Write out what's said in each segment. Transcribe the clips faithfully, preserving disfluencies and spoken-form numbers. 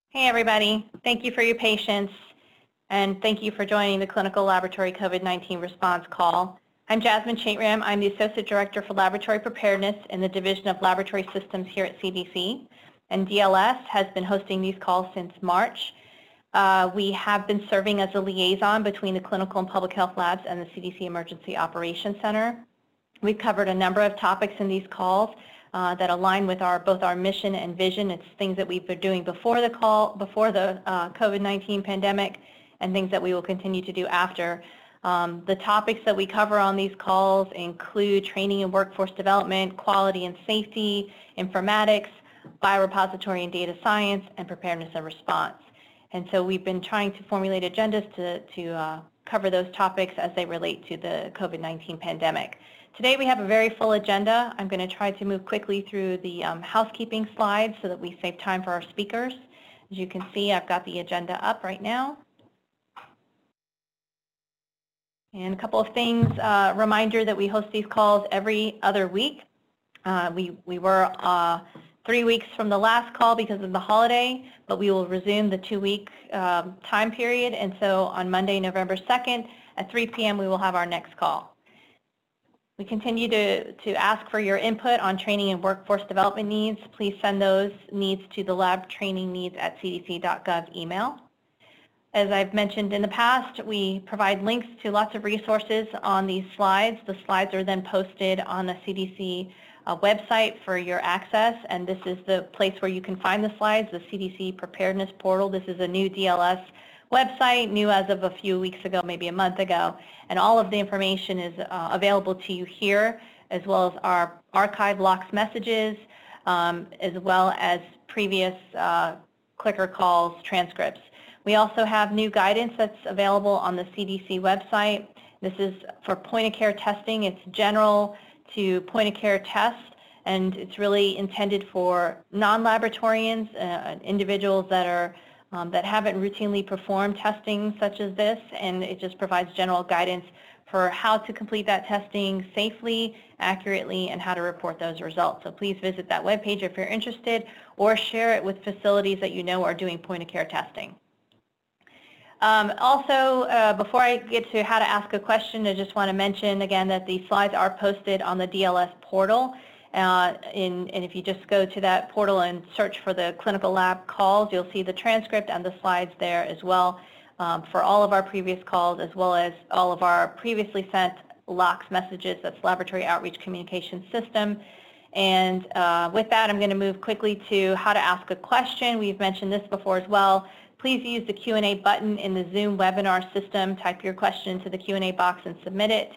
Hey everybody, thank you for your patience and thank you for joining the Clinical Laboratory COVID nineteen Response Call. I'm Jasmine Chaitram. I'm the Associate Director for Laboratory Preparedness in the Division of Laboratory Systems here at C D C, and D L S has been hosting these calls since March. Uh, we have been serving as a liaison between the Clinical and Public Health Labs and the C D C Emergency Operations Center. We've covered a number of topics in these calls uh, that align with our both our mission and vision. It's things that we've been doing before the call, before the uh, COVID nineteen pandemic, and things that we will continue to do after. Um, the topics that we cover on these calls include training and workforce development, quality and safety, informatics, biorepository and data science, and preparedness and response. And so we've been trying to formulate agendas to, to uh, cover those topics as they relate to the COVID nineteen pandemic. Today we have a very full agenda. I'm going to try to move quickly through the um, housekeeping slides so that we save time for our speakers. As you can see, I've got the agenda up right now. And a couple of things, uh, reminder that we host these calls every other week. Uh, we, we were uh, three weeks from the last call because of the holiday, but we will resume the two-week um, time period. And so on Monday, November second at three p m we will have our next call. We continue to, to ask for your input on training and workforce development needs. Please send those needs to the lab training needs at c d c dot gov email. As I've mentioned in the past, we provide links to lots of resources on these slides. The slides are then posted on the C D C uh, website for your access, and this is the place where you can find the slides, the C D C Preparedness Portal. This is a new D L S website, new as of a few weeks ago, maybe a month ago, and all of the information is uh, available to you here, as well as our archive L O C S messages, um, as well as previous uh, clicker calls transcripts. We also have new guidance that's available on the C D C website. This is for point-of-care testing. It's general to point-of-care tests, and it's really intended for non-laboratorians, uh, individuals that are um, that haven't routinely performed testing such as this, and it just provides general guidance for how to complete that testing safely, accurately, and how to report those results. So please visit that webpage if you're interested, or share it with facilities that you know are doing point-of-care testing. Um, also, uh, before I get to how to ask a question, I just want to mention again that the slides are posted on the D L S portal. Uh, in, and if you just go to that portal and search for the clinical lab calls, you'll see the transcript and the slides there as well um, for all of our previous calls, as well as all of our previously sent L O C S messages. That's Laboratory Outreach Communication System. And uh, with that, I'm going to move quickly to how to ask a question. We've mentioned this before as well. Please use the Q and A button in the Zoom webinar system. Type your question into the Q and A box and submit it.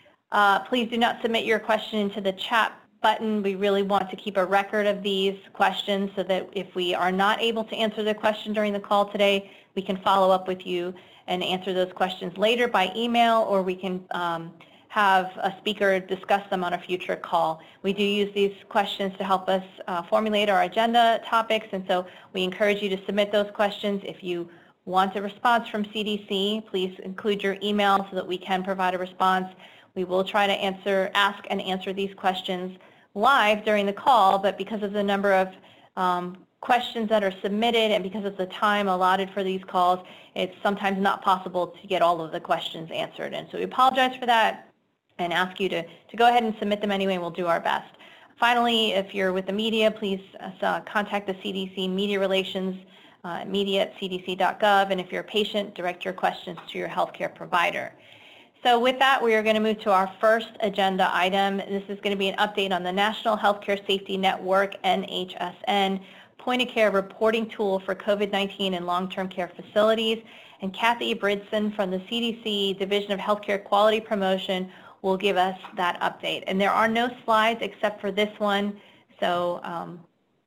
Uh, please do not submit your question into the chat button. We really want to keep a record of these questions so that if we are not able to answer the question during the call today, we can follow up with you and answer those questions later by email, or we can um, have a speaker discuss them on a future call. We do use these questions to help us uh, formulate our agenda topics, and so we encourage you to submit those questions. If you want a response from C D C, please include your email so that we can provide a response. We will try to answer, ask and answer these questions live during the call, but because of the number of um, questions that are submitted and because of the time allotted for these calls, it's sometimes not possible to get all of the questions answered. And so we apologize for that and ask you to, to go ahead and submit them anyway, and we'll do our best. Finally, if you're with the media, please uh, contact the C D C Media Relations, uh, media at c d c dot gov, and if you're a patient, direct your questions to your healthcare provider. So with that, we are going to move to our first agenda item. This is going to be an update on the National Healthcare Safety Network, N H S N, point-of-care reporting tool for COVID nineteen and long-term care facilities. And Kathy Bridson from the C D C Division of Healthcare Quality Promotion will give us that update. And there are no slides except for this one. So um,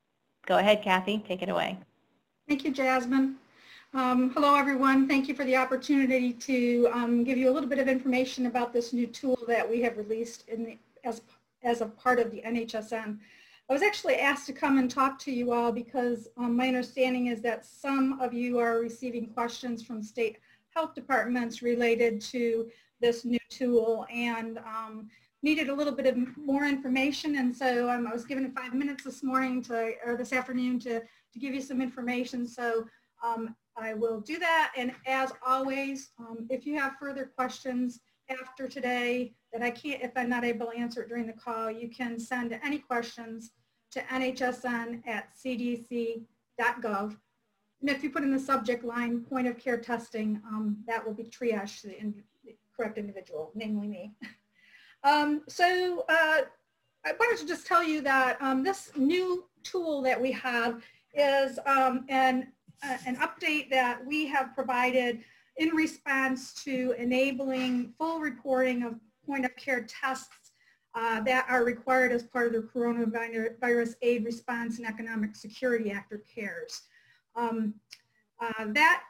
go ahead, Kathy, take it away. Thank you, Jasmine. Um, hello, everyone. Thank you for the opportunity to um, give you a little bit of information about this new tool that we have released in the, as, as a part of the N H S N. I was actually asked to come and talk to you all because um, my understanding is that some of you are receiving questions from state health departments related to this new tool, and um, needed a little bit of more information, and so um, I was given five minutes this morning to, or this afternoon to, to give you some information. So um, I will do that. And as always, um, if you have further questions after today that I can't, if I'm not able to answer it during the call, you can send any questions to N H S N at C D C dot gov. And if you put in the subject line, point of care testing, um, that will be triaged to the, in, the correct individual, namely me. Um, so uh, I wanted to just tell you that um, this new tool that we have is um, an, uh, an update that we have provided in response to enabling full reporting of point of care tests uh, that are required as part of the Coronavirus Aid Response and Economic Security Act, or CARES. Um, uh, that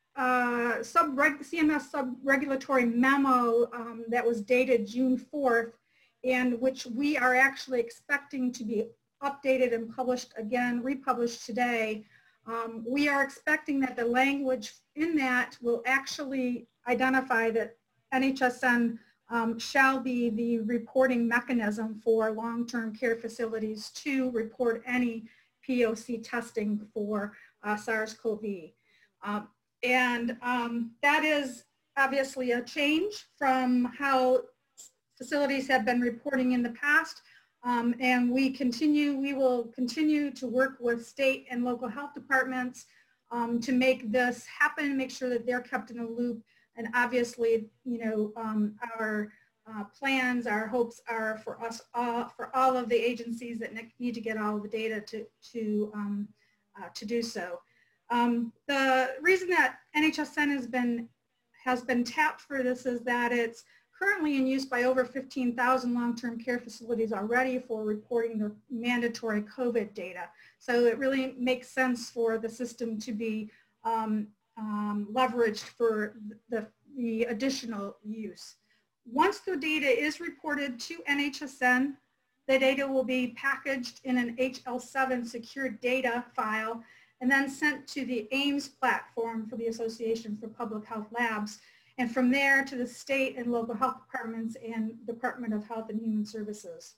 Uh, sub C M S sub-regulatory memo um, that was dated June fourth, and which we are actually expecting to be updated and published again, republished today. Um, we are expecting that the language in that will actually identify that N H S N um, shall be the reporting mechanism for long-term care facilities to report any P O C testing for uh, SARS CoV two. Um, And um, that is obviously a change from how facilities have been reporting in the past. Um, and we continue, we will continue to work with state and local health departments um, to make this happen, make sure that they're kept in a loop. And obviously, you know, um, our uh, plans, our hopes are for us, all, for all of the agencies that need to get all of the data to, to, um, uh, to do so. Um, the reason that N H S N has been, has been tapped for this is that it's currently in use by over fifteen thousand long-term care facilities already for reporting the mandatory COVID data. So it really makes sense for the system to be um, um, leveraged for the, the additional use. Once the data is reported to N H S N, the data will be packaged in an H L seven secured data file and then sent to the AIMS platform for the Association for Public Health Labs, and from there to the state and local health departments and Department of Health and Human Services.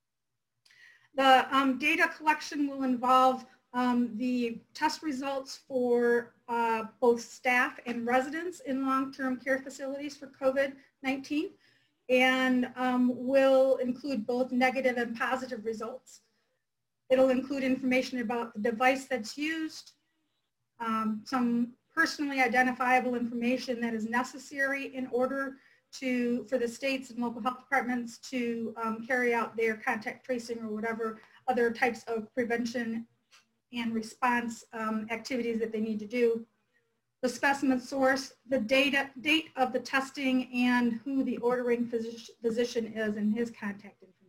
The um, data collection will involve um, the test results for uh, both staff and residents in long-term care facilities for COVID nineteen, and um, will include both negative and positive results. It'll include information about the device that's used, um, some personally identifiable information that is necessary in order to, for the states and local health departments to um, carry out their contact tracing or whatever other types of prevention and response um, activities that they need to do. The specimen source, the data, date of the testing, and who the ordering physician, physician is and his contact information.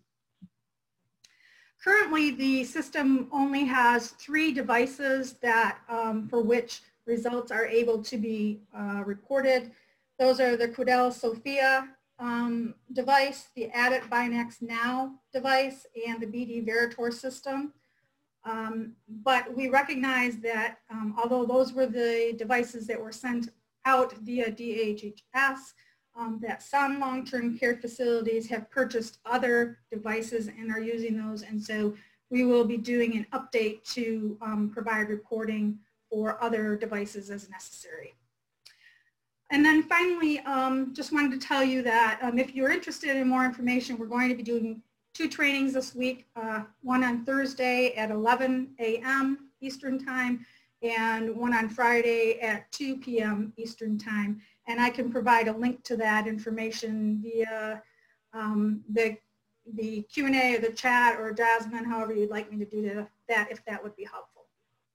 Currently, the system only has three devices that, um, for which results are able to be uh, reported. Those are the Quidel Sophia um, device, the Addit Binax Now device, and the B D Veritor system. Um, but we recognize that um, although those were the devices that were sent out via D H H S, Um, that some long-term care facilities have purchased other devices and are using those, and so we will be doing an update to um, provide reporting for other devices as necessary. And then finally, um, just wanted to tell you that um, if you're interested in more information, we're going to be doing two trainings this week, uh, one on Thursday at eleven A M Eastern Time and one on Friday at two P M Eastern Time. And I can provide a link to that information via um, the, the Q and A or the chat, or Jasmine, however you'd like me to do that, if that would be helpful.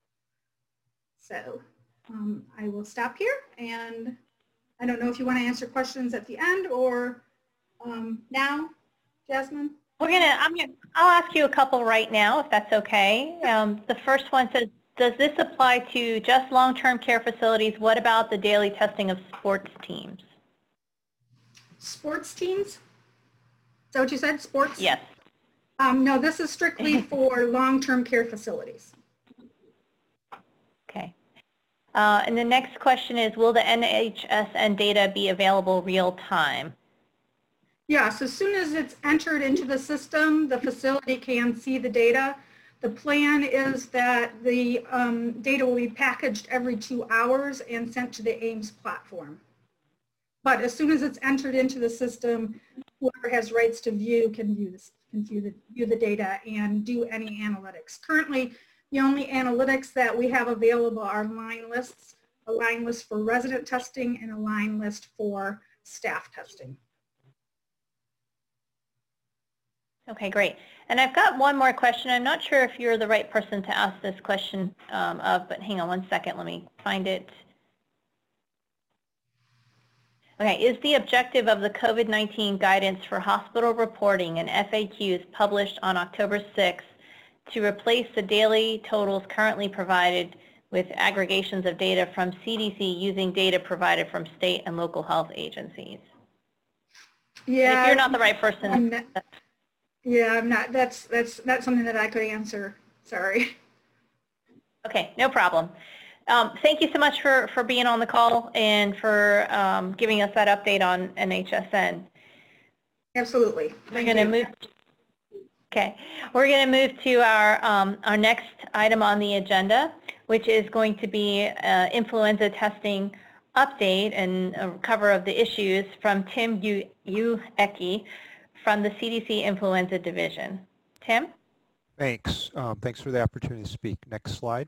So um, I will stop here, and I don't know if you want to answer questions at the end or um, now, Jasmine. We're gonna, I'm gonna, I'll ask you a couple right now, if that's okay. Um, the first one says, does this apply to just long-term care facilities? What about the daily testing of sports teams? Sports teams? Is that what you said, sports? Yes. Um, no, this is strictly for long-term care facilities. Okay. Uh, and the next question is, will the N H S N data be available real time? Yes, as soon as it's entered into the system, the facility can see the data. The plan is that the um, data will be packaged every two hours and sent to the Ames platform. But as soon as it's entered into the system, whoever has rights to view can view, this, can view, the, view the data and do any analytics. Currently, the only analytics that we have available are line lists, a line list for resident testing and a line list for staff testing. Okay, great. And I've got one more question. I'm not sure if you're the right person to ask this question um, of, but hang on one second. Let me find it. Okay, is the objective of the COVID nineteen guidance for hospital reporting and F A Qs published on October sixth to replace the daily totals currently provided with aggregations of data from C D C using data provided from state and local health agencies? Yeah. And if you're not the right person. I'm not, yeah, I'm not. That's, that's, that's something that I could answer. Sorry. Okay, no problem. Um, thank you so much for, for being on the call and for um, giving us that update on N H S N. Absolutely. We're going to move. Okay, we're going to move to our um, our next item on the agenda, which is going to be uh, influenza testing update and a cover of the issues from Tim Uecke from the C D C Influenza Division. Tim? Thanks. Um, thanks for the opportunity to speak. Next slide.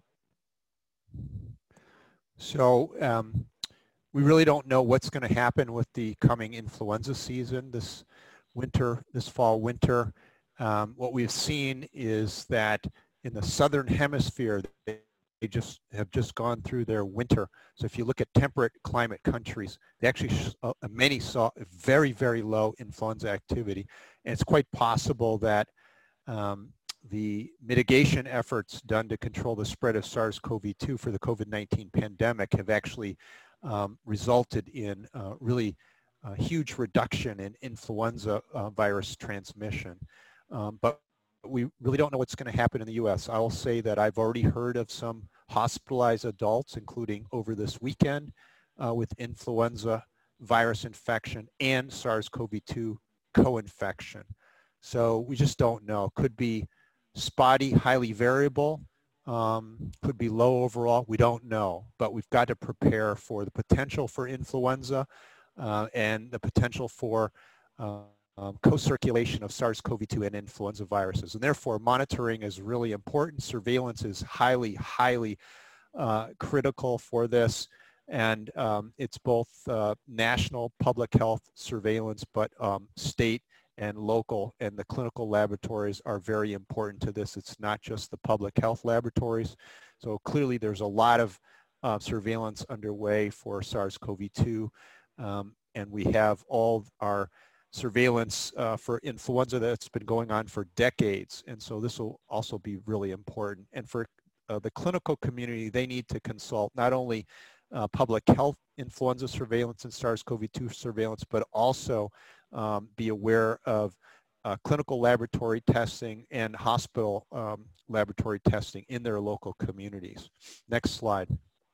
So um, we really don't know what's going to happen with the coming influenza season this winter, this fall winter. Um, what we've seen is that in the southern hemisphere, they, they just have just gone through their winter. So if you look at temperate climate countries, they actually, uh, many saw very, very low influenza activity. And it's quite possible that um, the mitigation efforts done to control the spread of SARS CoV two for the COVID nineteen pandemic have actually um, resulted in uh, really a huge reduction in influenza uh, virus transmission. Um, but we really don't know what's going to happen in the U S. I will say that I've already heard of some hospitalized adults, including over this weekend, uh, with influenza virus infection and SARS CoV two co-infection. So we just don't know. Could be spotty, highly variable, um, could be low overall. We don't know, but we've got to prepare for the potential for influenza uh, and the potential for uh, um, co-circulation of SARS CoV two and influenza viruses. And therefore, monitoring is really important. Surveillance is highly, highly uh, critical for this. And um, it's both uh, national public health surveillance, but um, state and local, and the clinical laboratories are very important to this. It's not just the public health laboratories. So clearly there's a lot of uh, surveillance underway for SARS CoV two, um, and we have all our surveillance uh, for influenza that's been going on for decades, and so this will also be really important. And for uh, the clinical community, they need to consult not only uh, public health influenza surveillance and SARS CoV two surveillance, but also Um, be aware of uh, clinical laboratory testing and hospital um, laboratory testing in their local communities. Next slide.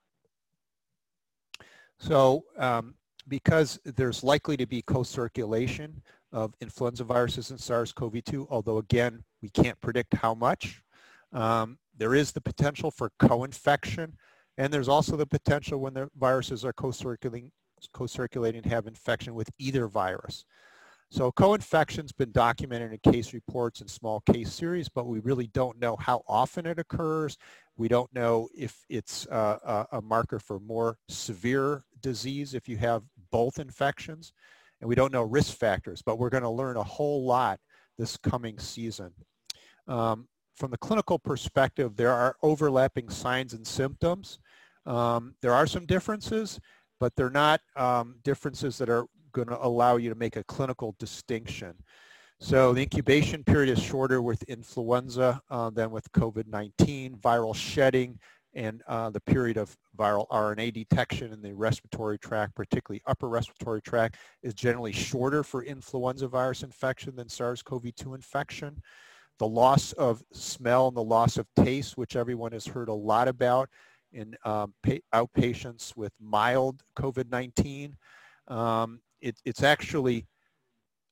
So um, because there's likely to be co-circulation of influenza viruses and SARS CoV two, although again, we can't predict how much, um, there is the potential for co-infection, and there's also the potential when the viruses are co-circulating co-circulating have infection with either virus. So co-infection's been documented in case reports and small case series, but we really don't know how often it occurs. We don't know if it's uh, a marker for more severe disease if you have both infections, and we don't know risk factors, but we're going to learn a whole lot this coming season. Um, from the clinical perspective, there are overlapping signs and symptoms. Um, there are some differences, but they're not um, differences that are going to allow you to make a clinical distinction. So the incubation period is shorter with influenza uh, than with COVID nineteen. Viral shedding and uh, the period of viral R N A detection in the respiratory tract, particularly upper respiratory tract, is generally shorter for influenza virus infection than SARS CoV two infection. The loss of smell and the loss of taste, which everyone has heard a lot about in um, outpatients with mild COVID nineteen, um, it, it's actually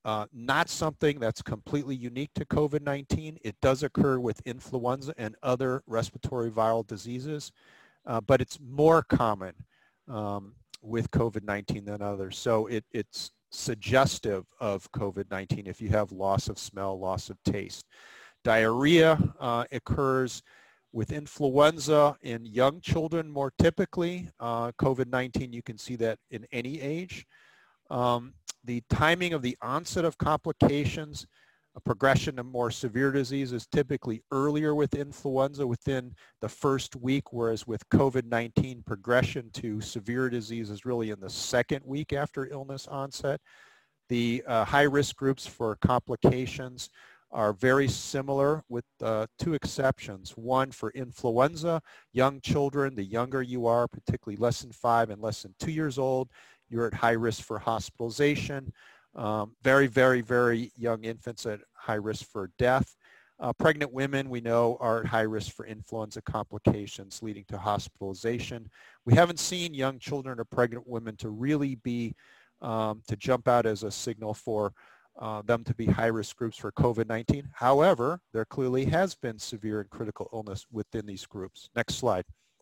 uh, not something that's completely unique to COVID nineteen. It does occur with influenza and other respiratory viral diseases, uh, but it's more common um, with COVID nineteen than others. So it, it's suggestive of COVID nineteen if you have loss of smell, loss of taste. Diarrhea uh, occurs with influenza in young children more typically. Uh, COVID nineteen, you can see that in any age. Um, the timing of the onset of complications, a progression to more severe disease is typically earlier with influenza within the first week, whereas with COVID nineteen, progression to severe disease is really in the second week after illness onset. The uh, high-risk groups for complications are very similar with uh, two exceptions. One for influenza, young children, the younger you are, particularly less than five and less than two years old, you're at high risk for hospitalization. Um, very, very, very young infants at high risk for death. Uh, pregnant women, we know, are at high risk for influenza complications leading to hospitalization. We haven't seen young children or pregnant women to really be, um, to jump out as a signal for uh, them to be high-risk groups for COVID nineteen. However, there clearly has been severe and critical illness within these groups. Next slide.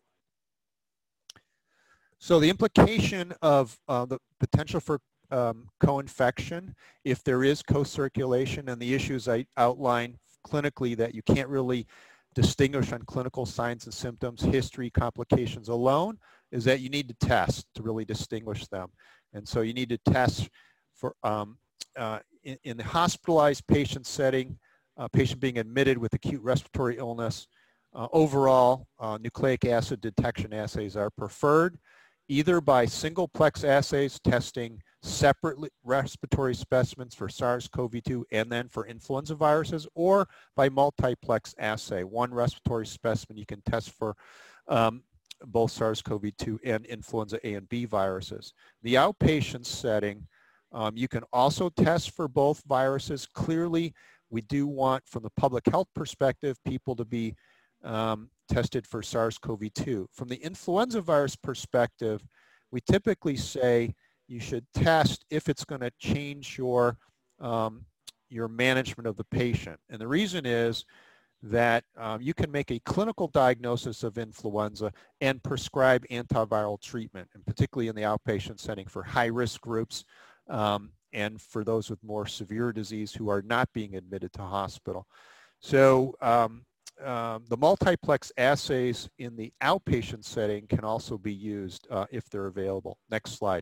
So the implication of uh, the potential for um, co-infection, if there is co-circulation, and the issues I outlined clinically that you can't really distinguish on clinical signs and symptoms, history, complications alone, is that you need to test to really distinguish them. And so you need to test for, um, uh, in, in the hospitalized patient setting, uh, patient being admitted with acute respiratory illness, uh, overall uh, nucleic acid detection assays are preferred, either by single-plex assays testing separate respiratory specimens for SARS CoV two and then for influenza viruses, or by multiplex assay. One respiratory specimen you can test for um, both SARS CoV two and influenza A and B viruses. The outpatient setting, um, you can also test for both viruses. Clearly, we do want, from the public health perspective, people to be um, tested for SARS CoV two. From the influenza virus perspective, we typically say you should test if it's going to change your, um, your management of the patient. And the reason is that um, you can make a clinical diagnosis of influenza and prescribe antiviral treatment, and particularly in the outpatient setting for high-risk groups um, and for those with more severe disease who are not being admitted to hospital. So um, um, the multiplex assays in the outpatient setting can also be used uh, if they're available. Next slide.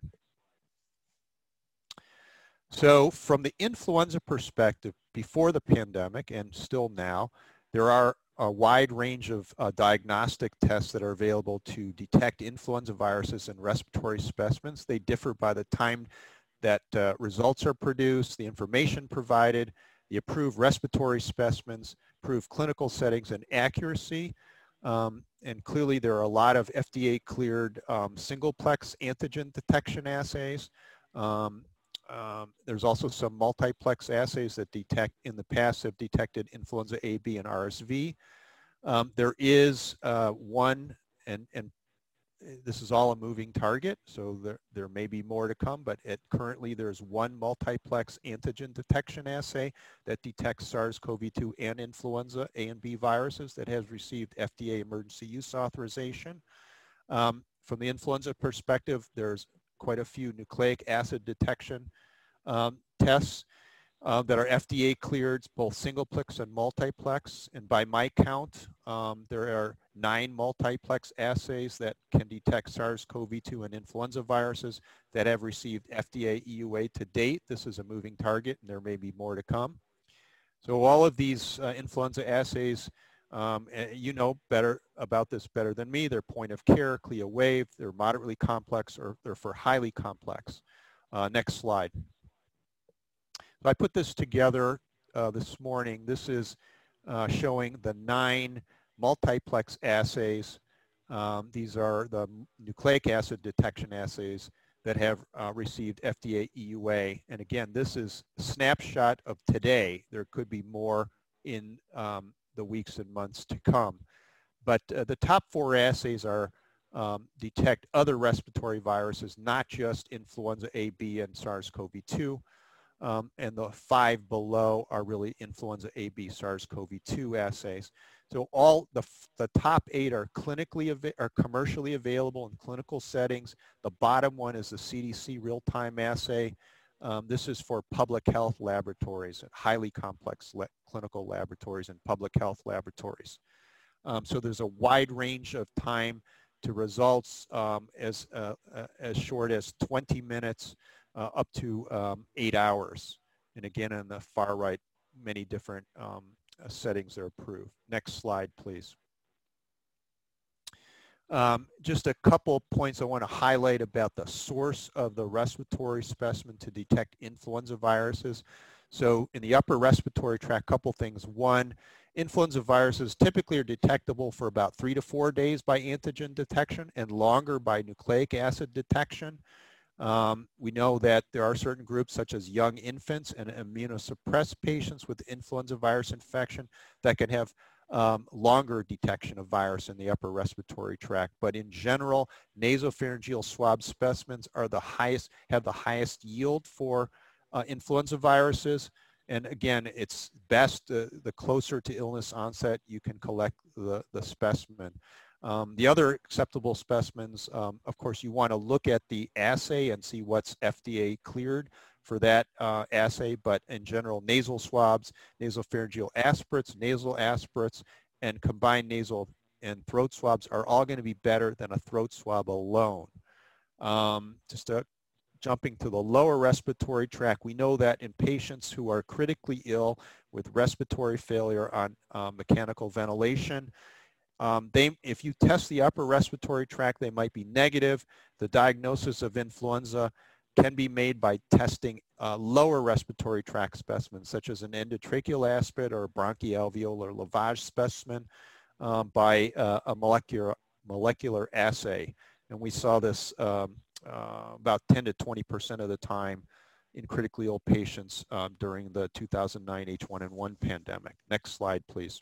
So from the influenza perspective, before the pandemic and still now, there are a wide range of uh, diagnostic tests that are available to detect influenza viruses in respiratory specimens. They differ by the time that uh, results are produced, the information provided, the approved respiratory specimens, approved clinical settings, and accuracy. Um, and clearly there are a lot of F D A-cleared um, single-plex antigen detection assays. Um, Um, there's also some multiplex assays that detect, in the past, have detected influenza A, B, and R S V. Um, there is uh, one, and, and this is all a moving target, so there, there may be more to come, but at, currently there's one multiplex antigen detection assay that detects SARS CoV two and influenza A and B viruses that has received F D A emergency use authorization. Um, from the influenza perspective, there's quite a few nucleic acid detection um, tests uh, that are F D A cleared, both singleplex and multiplex. And by my count, um, there are nine multiplex assays that can detect SARS CoV two and influenza viruses that have received F D A E U A to date. This is a moving target, and there may be more to come. So all of these uh, influenza assays, Um, and you know better about this better than me. They're point of care, CLIA waive, they're moderately complex, or they're for highly complex. Uh, next slide. So I put this together uh, this morning. This is uh, showing the nine multiplex assays. Um, these are the nucleic acid detection assays that have uh, received F D A E U A. And again, this is a snapshot of today. There could be more in um, the weeks and months to come. But uh, the top four assays are um, detect other respiratory viruses, not just influenza A, B, and SARS CoV two. Um, and the five below are really influenza A B SARS CoV two assays. So all the, the top eight are clinically are commercially available in clinical settings. The bottom one is the C D C real-time assay. Um, this is for public health laboratories, highly complex le clinical laboratories and public health laboratories. Um, so there's a wide range of time to results, um, as, uh, uh, as short as twenty minutes uh, up to um, eight hours. And again, on the far right, many different um, uh, settings are approved. Next slide, please. Um, just a couple of points I want to highlight about the source of the respiratory specimen to detect influenza viruses. So in the upper respiratory tract, couple things. One, influenza viruses typically are detectable for about three to four days by antigen detection and longer by nucleic acid detection. Um, we know that there are certain groups such as young infants and immunosuppressed patients with influenza virus infection that can have um, longer detection of virus in the upper respiratory tract. But in general, nasopharyngeal swab specimens are the highest, have the highest yield for uh, influenza viruses. And again, it's best uh, the closer to illness onset you can collect the, the specimen. Um, the other acceptable specimens, um, of course, you want to look at the assay and see what's F D A cleared for that uh, assay, but in general, nasal swabs, nasopharyngeal aspirates, nasal aspirates, and combined nasal and throat swabs are all going to be better than a throat swab alone. Um, just a Jumping to the lower respiratory tract, we know that in patients who are critically ill with respiratory failure on uh, mechanical ventilation, um, they, if you test the upper respiratory tract, they might be negative. The diagnosis of influenza can be made by testing uh, lower respiratory tract specimens, such as an endotracheal aspirate or a bronchoalveolar lavage specimen um, by uh, a molecular, molecular assay. And we saw this um, Uh, about ten to twenty percent of the time in critically ill patients um, during the two thousand nine H one N one pandemic. Next slide, please.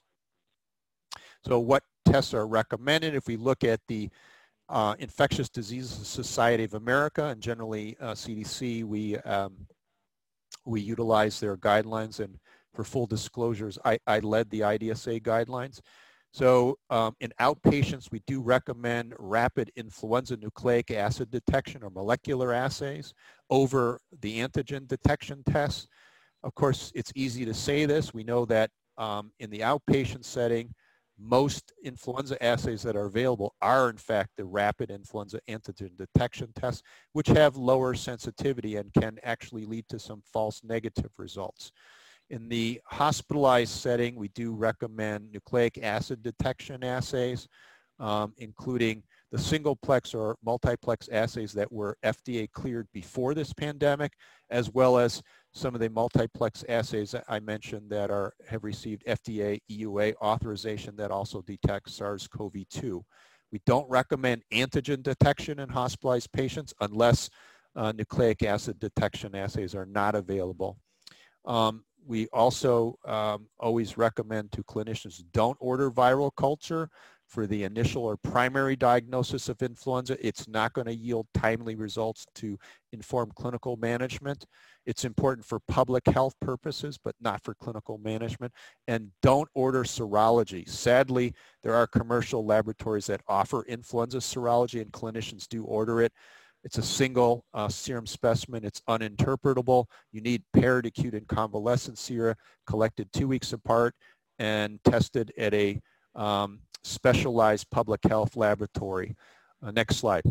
So what tests are recommended? If we look at the uh, Infectious Diseases Society of America and generally uh, C D C, we, um, we utilize their guidelines, and for full disclosures, I, I led the I D S A guidelines. So um, in outpatients, we do recommend rapid influenza nucleic acid detection or molecular assays over the antigen detection tests. Of course, it's easy to say this. We know that um, in the outpatient setting, most influenza assays that are available are in fact the rapid influenza antigen detection tests, which have lower sensitivity and can actually lead to some false negative results. In the hospitalized setting, we do recommend nucleic acid detection assays, um, including the singleplex or multiplex assays that were F D A cleared before this pandemic, as well as some of the multiplex assays that I mentioned that are have received F D A E U A authorization that also detect SARS CoV two. We don't recommend antigen detection in hospitalized patients unless uh, nucleic acid detection assays are not available. Um, we also um, always recommend to clinicians don't order viral culture for the initial or primary diagnosis of influenza. It's not going to yield timely results to inform clinical management. It's important for public health purposes, but not for clinical management. And don't order serology. Sadly, there are commercial laboratories that offer influenza serology, and clinicians do order it. It's a single uh, serum specimen. It's uninterpretable. You need paired acute and convalescent sera collected two weeks apart and tested at a um, specialized public health laboratory. Uh, next slide.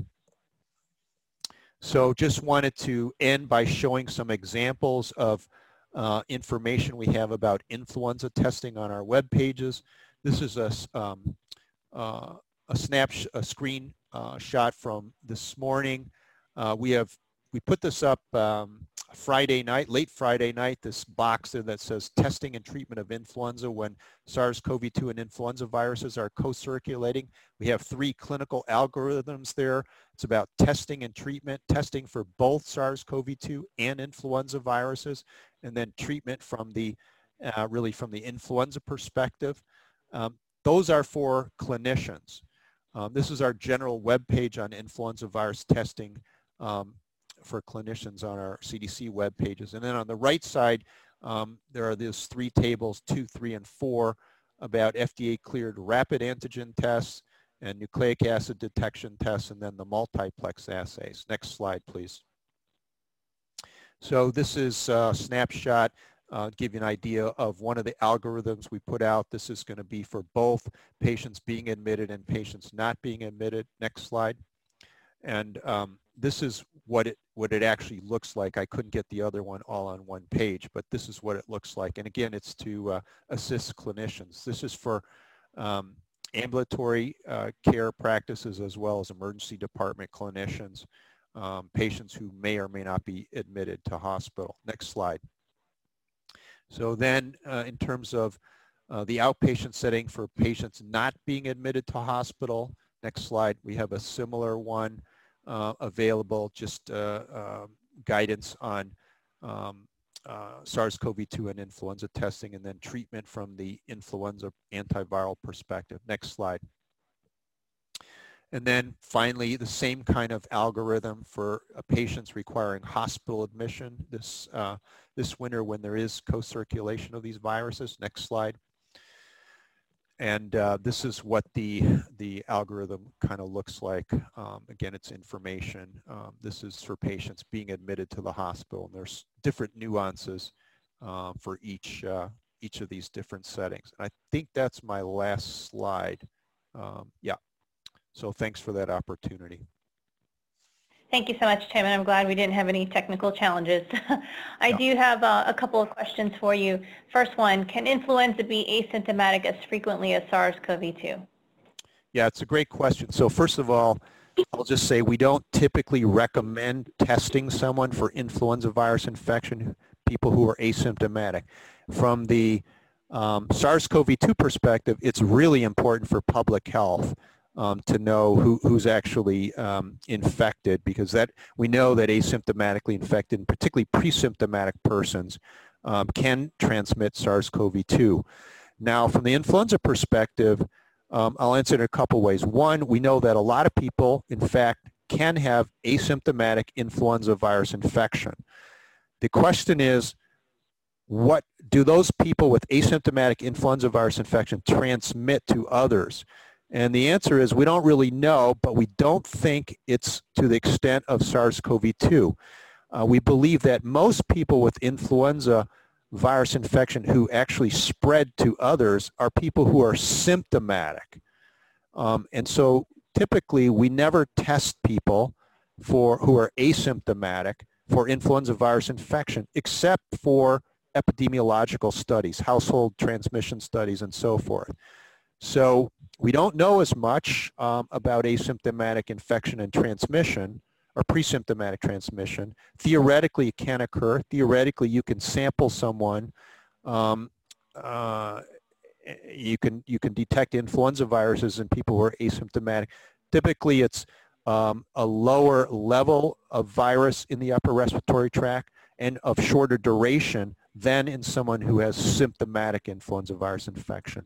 So just wanted to end by showing some examples of uh, information we have about influenza testing on our web pages. This is a, um, uh, a snapshot, a screen uh, shot from this morning. Uh, we have, we put this up um, Friday night, late Friday night, this box there that says testing and treatment of influenza when SARS CoV two and influenza viruses are co-circulating. We have three clinical algorithms there. It's about testing and treatment, testing for both SARS CoV two and influenza viruses, and then treatment from the, uh, really from the influenza perspective. Um, those are for clinicians. Um, this is our general web page on influenza virus testing um, for clinicians on our C D C web pages. And then on the right side, um, there are these three tables, two, three, and four, about F D A cleared rapid antigen tests and nucleic acid detection tests, and then the multiplex assays. Next slide, please. So this is a snapshot, uh, give you an idea of one of the algorithms we put out. This is going to be for both patients being admitted and patients not being admitted. Next slide. And um, this is what it what it actually looks like. I couldn't get the other one all on one page, but this is what it looks like. And again, it's to uh, assist clinicians. This is for um, ambulatory uh, care practices as well as emergency department clinicians, um, patients who may or may not be admitted to hospital. Next slide. So then uh, in terms of uh, the outpatient setting for patients not being admitted to hospital, next slide, we have a similar one uh, available, just uh, uh, guidance on um, uh, SARS CoV two and influenza testing, and then treatment from the influenza antiviral perspective. Next slide. And then finally, the same kind of algorithm for uh, patients requiring hospital admission this, uh, this winter when there is co-circulation of these viruses. Next slide. And uh, this is what the, the algorithm kind of looks like. Um, again, it's information. Um, this is for patients being admitted to the hospital. And there's different nuances uh, for each, uh, each of these different settings. And I think that's my last slide. Um, yeah. So thanks for that opportunity. Thank you so much, Tim, and I'm glad we didn't have any technical challenges. I Yeah. do have uh, a couple of questions for you. First one, can influenza be asymptomatic as frequently as SARS CoV two? Yeah, it's a great question. So first of all, I'll just say we don't typically recommend testing someone for influenza virus infection, people who are asymptomatic. From the um, SARS CoV two perspective, it's really important for public health Um, to know who, who's actually um, infected, because that we know that asymptomatically infected, and particularly pre-symptomatic persons, um, can transmit SARS CoV two. Now, from the influenza perspective, um, I'll answer it in a couple ways. One, we know that a lot of people, in fact, can have asymptomatic influenza virus infection. The question is, what do those people with asymptomatic influenza virus infection transmit to others? And the answer is we don't really know, but we don't think it's to the extent of SARS CoV two. Uh, we believe that most people with influenza virus infection who actually spread to others are people who are symptomatic. Um, and so typically we never test people for who are asymptomatic for influenza virus infection, except for epidemiological studies, household transmission studies, and so forth. So we don't know as much um, about asymptomatic infection and transmission, or pre-symptomatic transmission. Theoretically, it can occur. Theoretically, you can sample someone. Um, uh, you can you can detect influenza viruses in people who are asymptomatic. Typically, it's um, a lower level of virus in the upper respiratory tract and of shorter duration than in someone who has symptomatic influenza virus infection.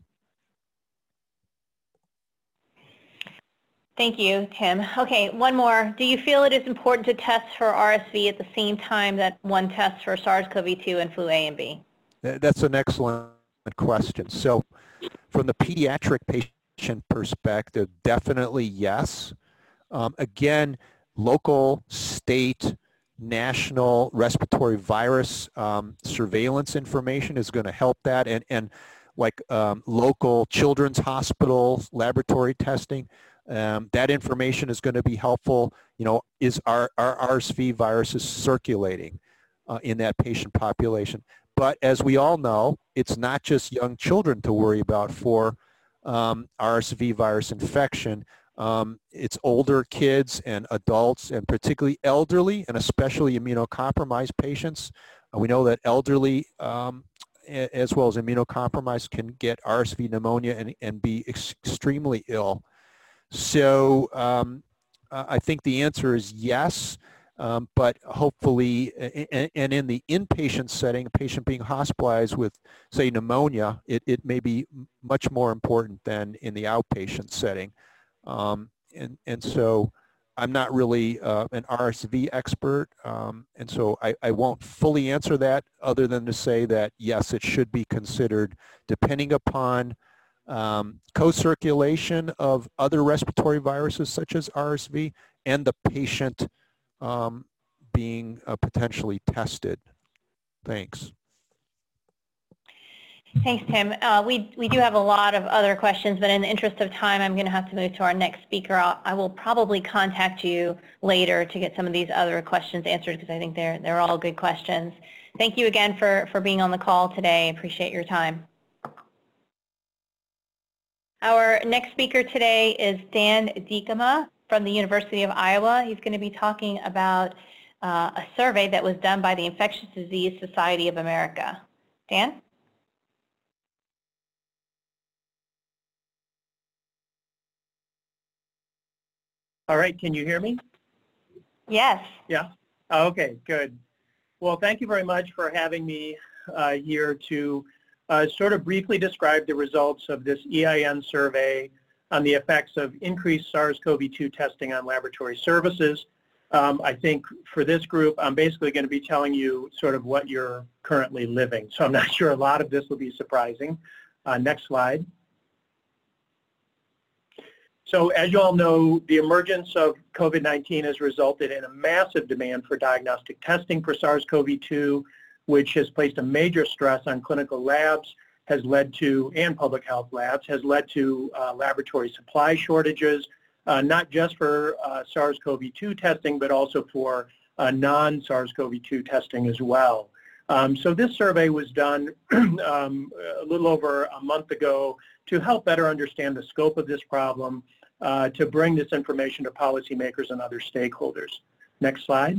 Thank you, Tim. Okay, one more. Do you feel it is important to test for R S V at the same time that one tests for SARS CoV two and flu A and B? That's an excellent question. So from the pediatric patient perspective, definitely yes. Um, again, local, state, national respiratory virus um, surveillance information is going to help that, and, and like um, local children's hospitals, laboratory testing. Um, that information is going to be helpful. You know, is our, our R S V viruses circulating uh, in that patient population? But as we all know, it's not just young children to worry about for um, R S V virus infection. Um, it's older kids and adults, and particularly elderly and especially immunocompromised patients. Uh, we know that elderly um, as well as immunocompromised can get R S V pneumonia and, and be ex extremely ill. So um, I think the answer is yes, um, but hopefully, and, and in the inpatient setting, a patient being hospitalized with, say, pneumonia, it, it may be much more important than in the outpatient setting. Um, and, and so I'm not really uh, an R S V expert, um, and so I, I won't fully answer that other than to say that, yes, it should be considered depending upon um, co-circulation of other respiratory viruses such as R S V and the patient um, being uh, potentially tested. Thanks. Thanks, Tim. Uh, we, we do have a lot of other questions, but in the interest of time, I'm going to have to move to our next speaker. I'll, I will probably contact you later to get some of these other questions answered because I think they're, they're all good questions. Thank you again for, for being on the call today. Appreciate your time. Our next speaker today is Dan Diekema from the University of Iowa. He's going to be talking about uh, a survey that was done by the Infectious Disease Society of America. Dan? All right, can you hear me? Yes. Yeah, okay, good. Well, thank you very much for having me uh, here to uh, sort of briefly describe the results of this E I N survey on the effects of increased SARS CoV two testing on laboratory services. Um, I think for this group, I'm basically going to be telling you sort of what you're currently living. So I'm not sure a lot of this will be surprising. Uh, next slide. So as you all know, the emergence of COVID nineteen has resulted in a massive demand for diagnostic testing for SARS CoV two, which has placed a major stress on clinical labs, has led to, and public health labs, has led to uh, laboratory supply shortages, uh, not just for uh, SARS CoV two testing, but also for uh, non-SARS CoV two testing as well. Um, so this survey was done um, a little over a month ago to help better understand the scope of this problem, uh, to bring this information to policymakers and other stakeholders. Next slide.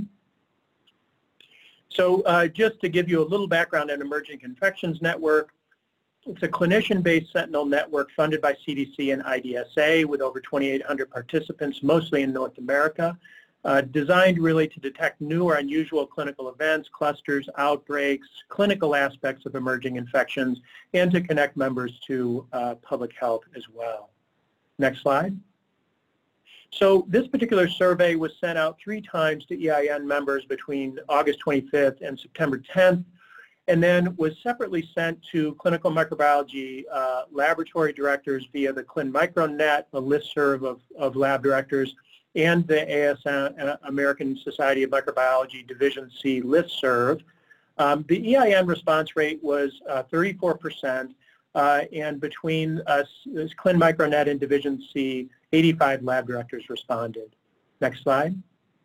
So uh, just to give you a little background on Emerging Infections Network, it's a clinician-based sentinel network funded by C D C and I D S A with over twenty-eight hundred participants, mostly in North America, uh, designed really to detect new or unusual clinical events, clusters, outbreaks, clinical aspects of emerging infections, and to connect members to uh, public health as well. Next slide. So this particular survey was sent out three times to E I N members between August twenty-fifth and September tenth, and then was separately sent to clinical microbiology uh, laboratory directors via the ClinMicroNet, a listserv of, of lab directors, and the A S M, American Society of Microbiology Division C listserv. Um, the E I N response rate was uh, thirty-four percent, uh, and between uh, ClinMicroNet and Division C, eighty-five lab directors responded. Next slide.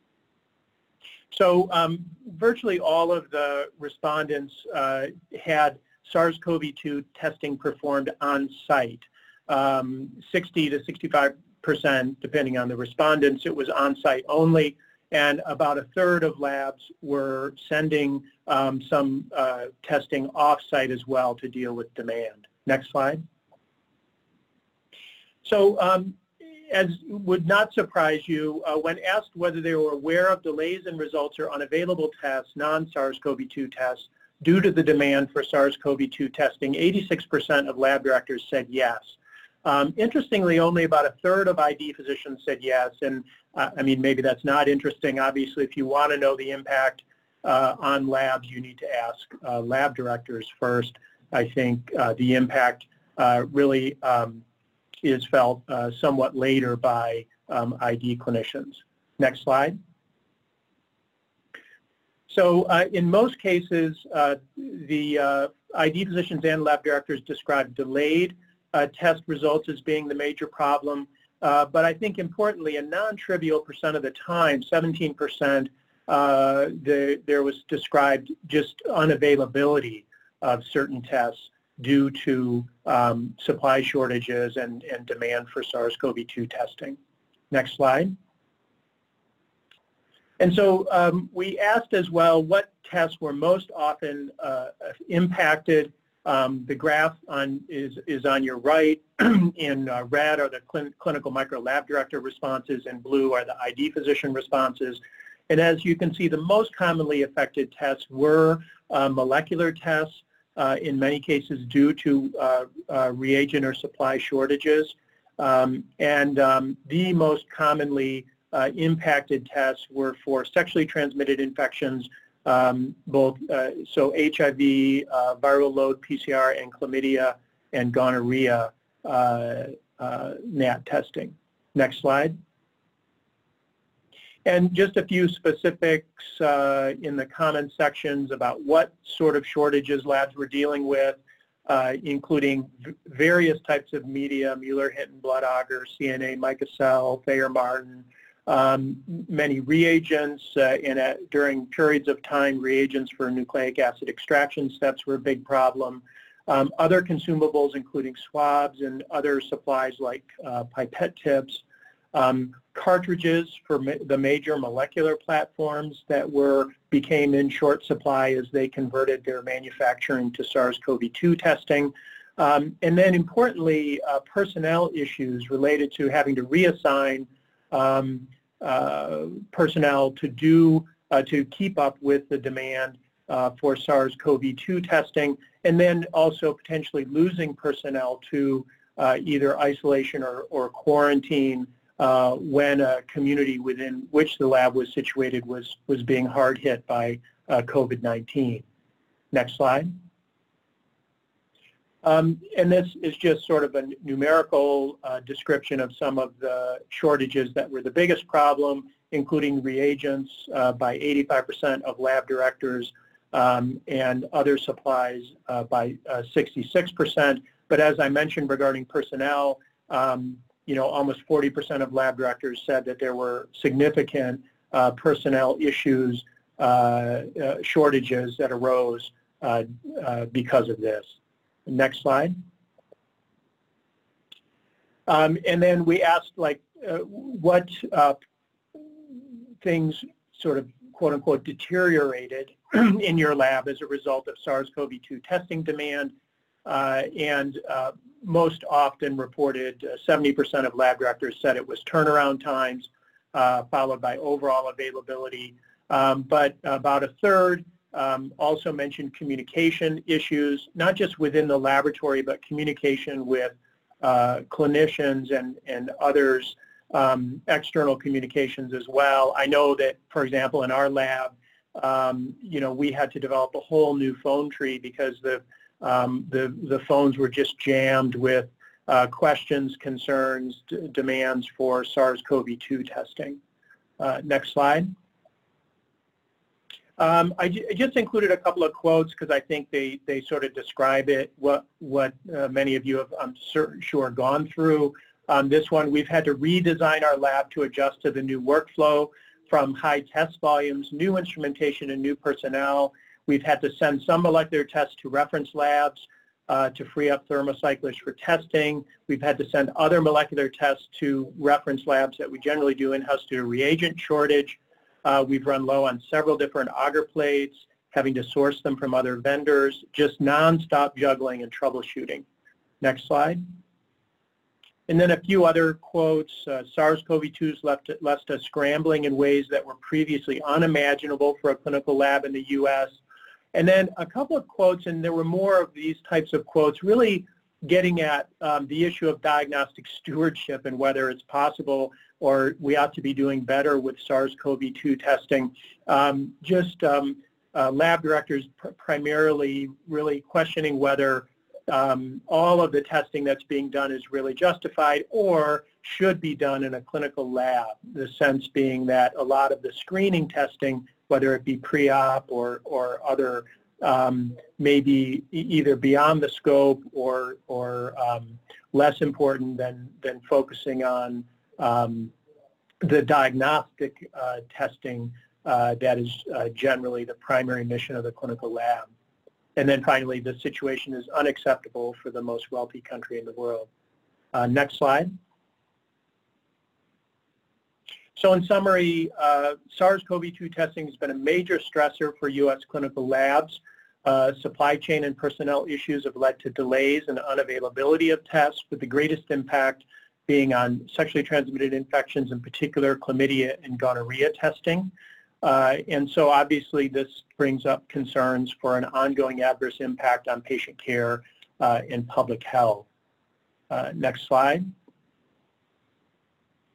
So um, virtually all of the respondents uh, had SARS CoV two testing performed on site. Um, sixty to sixty-five percent, depending on the respondents, it was on site only, and about a third of labs were sending um, some uh, testing off site as well to deal with demand. Next slide. So um, as would not surprise you, uh, when asked whether they were aware of delays in results or unavailable tests, non-SARS CoV two tests, due to the demand for SARS CoV two testing, eighty-six percent of lab directors said yes. Um, interestingly, only about a third of I D physicians said yes, and uh, I mean, maybe that's not interesting. Obviously, if you want to know the impact uh, on labs, you need to ask uh, lab directors first. I think uh, the impact uh, really um, is felt uh, somewhat later by um, I D clinicians. Next slide. So uh, in most cases, uh, the uh, I D physicians and lab directors describe delayed uh, test results as being the major problem. Uh, but I think importantly, a non-trivial percent of the time, seventeen percent, uh, the, there was described just unavailability of certain tests due to um, supply shortages and, and demand for SARS CoV two testing. Next slide. And so um, we asked as well what tests were most often uh, impacted. Um, the graph on is, is on your right. In uh, red are the clin clinical micro lab director responses, and blue are the I D physician responses. And as you can see, the most commonly affected tests were uh, molecular tests, uh, in many cases due to uh, uh, reagent or supply shortages. Um, and um, the most commonly uh, impacted tests were for sexually transmitted infections, um, both uh, so H I V, uh, viral load P C R, and chlamydia and gonorrhea uh, uh, N A T testing. Next slide. And just a few specifics uh, in the comment sections about what sort of shortages labs were dealing with, uh, including various types of media, Mueller-Hinton blood agar, C N A, Micocell, Thayer-Martin, um, many reagents, uh, and at, during periods of time, reagents for nucleic acid extraction steps were a big problem. Um, other consumables, including swabs and other supplies like uh, pipette tips, um, cartridges for ma the major molecular platforms that were became in short supply as they converted their manufacturing to SARS CoV two testing. Um, and then importantly, uh, personnel issues related to having to reassign um, uh, personnel to do, uh, to keep up with the demand uh, for SARS CoV two testing, and then also potentially losing personnel to uh, either isolation or, or quarantine Uh, when a community within which the lab was situated was, was being hard hit by uh, COVID nineteen. Next slide. Um, and this is just sort of a numerical uh, description of some of the shortages that were the biggest problem, including reagents uh, by eighty-five percent of lab directors um, and other supplies uh, by uh, sixty-six percent. But as I mentioned regarding personnel, um, you know, almost forty percent of lab directors said that there were significant uh, personnel issues, uh, uh, shortages that arose uh, uh, because of this. Next slide. Um, and then we asked, like, uh, what uh, things sort of, quote unquote, deteriorated in your lab as a result of SARS CoV two testing demand. Uh, and uh, most often reported uh, seventy percent of lab directors said it was turnaround times, uh, followed by overall availability. Um, but about a third um, also mentioned communication issues, not just within the laboratory, but communication with uh, clinicians and, and others, um, external communications as well. I know that, for example, in our lab, um, you know, we had to develop a whole new phone tree because the Um, the, the phones were just jammed with uh, questions, concerns, demands for SARS CoV two testing. Uh, next slide. Um, I, I just included a couple of quotes because I think they, they sort of describe it, what, what uh, many of you have, I'm sure, gone through. Um, this one, we've had to redesign our lab to adjust to the new workflow from high test volumes, new instrumentation, and new personnel. We've had to send some molecular tests to reference labs uh, to free up thermocyclers for testing. We've had to send other molecular tests to reference labs that we generally do in-house due to reagent shortage. Uh, we've run low on several different agar plates, having to source them from other vendors, just nonstop juggling and troubleshooting. Next slide. And then a few other quotes. Uh, SARS CoV two's left, left us scrambling in ways that were previously unimaginable for a clinical lab in the U S And then a couple of quotes, and there were more of these types of quotes, really getting at um, the issue of diagnostic stewardship and whether it's possible or we ought to be doing better with SARS CoV two testing. Um, just um, uh, lab directors pr primarily really questioning whether um, all of the testing that's being done is really justified or should be done in a clinical lab, the sense being that a lot of the screening testing, whether it be pre-op or, or other, um, maybe either beyond the scope or, or um, less important than, than focusing on um, the diagnostic uh, testing uh, that is uh, generally the primary mission of the clinical lab. And then finally, the situation is unacceptable for the most wealthy country in the world. Uh, next slide. So in summary, uh, SARS CoV two testing has been a major stressor for U S clinical labs. Uh, supply chain and personnel issues have led to delays and unavailability of tests, with the greatest impact being on sexually transmitted infections, in particular chlamydia and gonorrhea testing. Uh, and so obviously this brings up concerns for an ongoing adverse impact on patient care uh, and public health. Uh, next slide.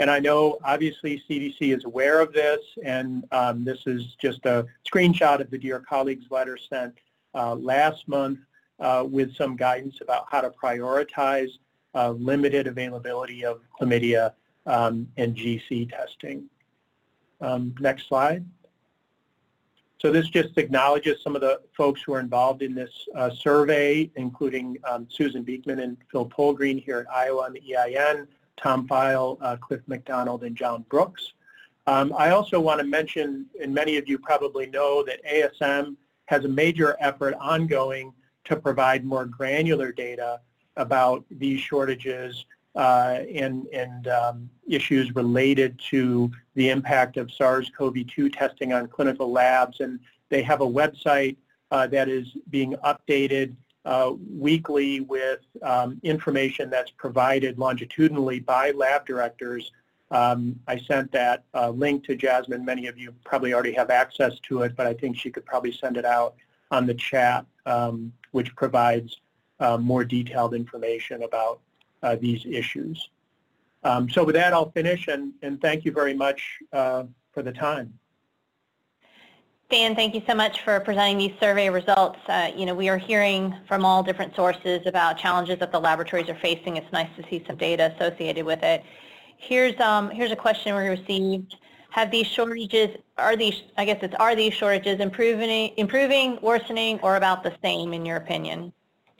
And I know, obviously, C D C is aware of this, and um, this is just a screenshot of the Dear Colleagues letter sent uh, last month uh, with some guidance about how to prioritize uh, limited availability of chlamydia um, and G C testing. Um, next slide. So this just acknowledges some of the folks who are involved in this uh, survey, including um, Susan Beekman and Phil Polgreen here at Iowa on the E I N, Tom File, uh, Cliff McDonald, and John Brooks. Um, I also want to mention, and many of you probably know, that A S M has a major effort ongoing to provide more granular data about these shortages uh, and, and um, issues related to the impact of SARS CoV two testing on clinical labs. And they have a website uh, that is being updated uh, weekly with um, information that's provided longitudinally by lab directors. Um, I sent that uh, link to Jasmine. Many of you probably already have access to it, but I think she could probably send it out on the chat, um, which provides uh, more detailed information about uh, these issues. Um, so with that, I'll finish, and, and thank you very much uh, for the time. Dan, thank you so much for presenting these survey results. Uh, you know, we are hearing from all different sources about challenges that the laboratories are facing. It's nice to see some data associated with it. Here's, um, here's a question we received. Have these shortages, are these, I guess it's, are these shortages improving, improving, worsening, or about the same in your opinion?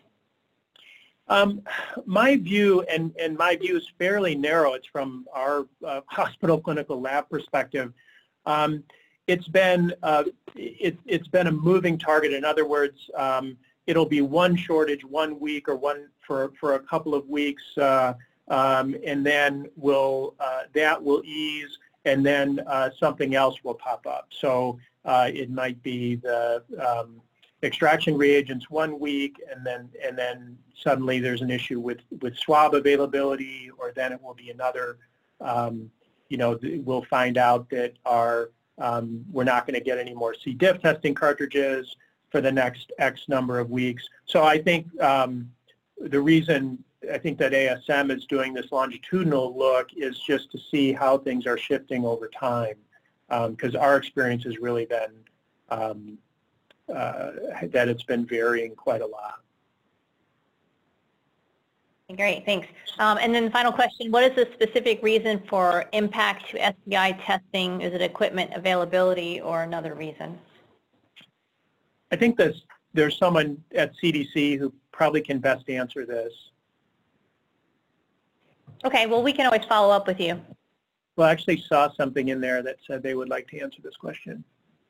Um, my view, and, and my view is fairly narrow, it's from our uh, hospital clinical lab perspective. Um, it's been uh, it, it's been a moving target. In other words, um, it'll be one shortage one week or one for, for a couple of weeks, uh, um, and then will uh, that will ease, and then uh, something else will pop up. So uh, it might be the um, extraction reagents one week, and then and then suddenly there's an issue with with swab availability, or then it will be another. Um, you know, we'll find out that our um, we're not going to get any more C. diff testing cartridges for the next X number of weeks. So I think um, the reason I think that A S M is doing this longitudinal look is just to see how things are shifting over time, because um, our experience has really been um, uh, that it's been varying quite a lot. Great, thanks. Um, and then the final question, what is the specific reason for impact to S T I testing? Is it equipment availability or another reason? I think there's, there's someone at C D C who probably can best answer this. Okay, well, we can always follow up with you. Well, I actually saw something in there that said they would like to answer this question.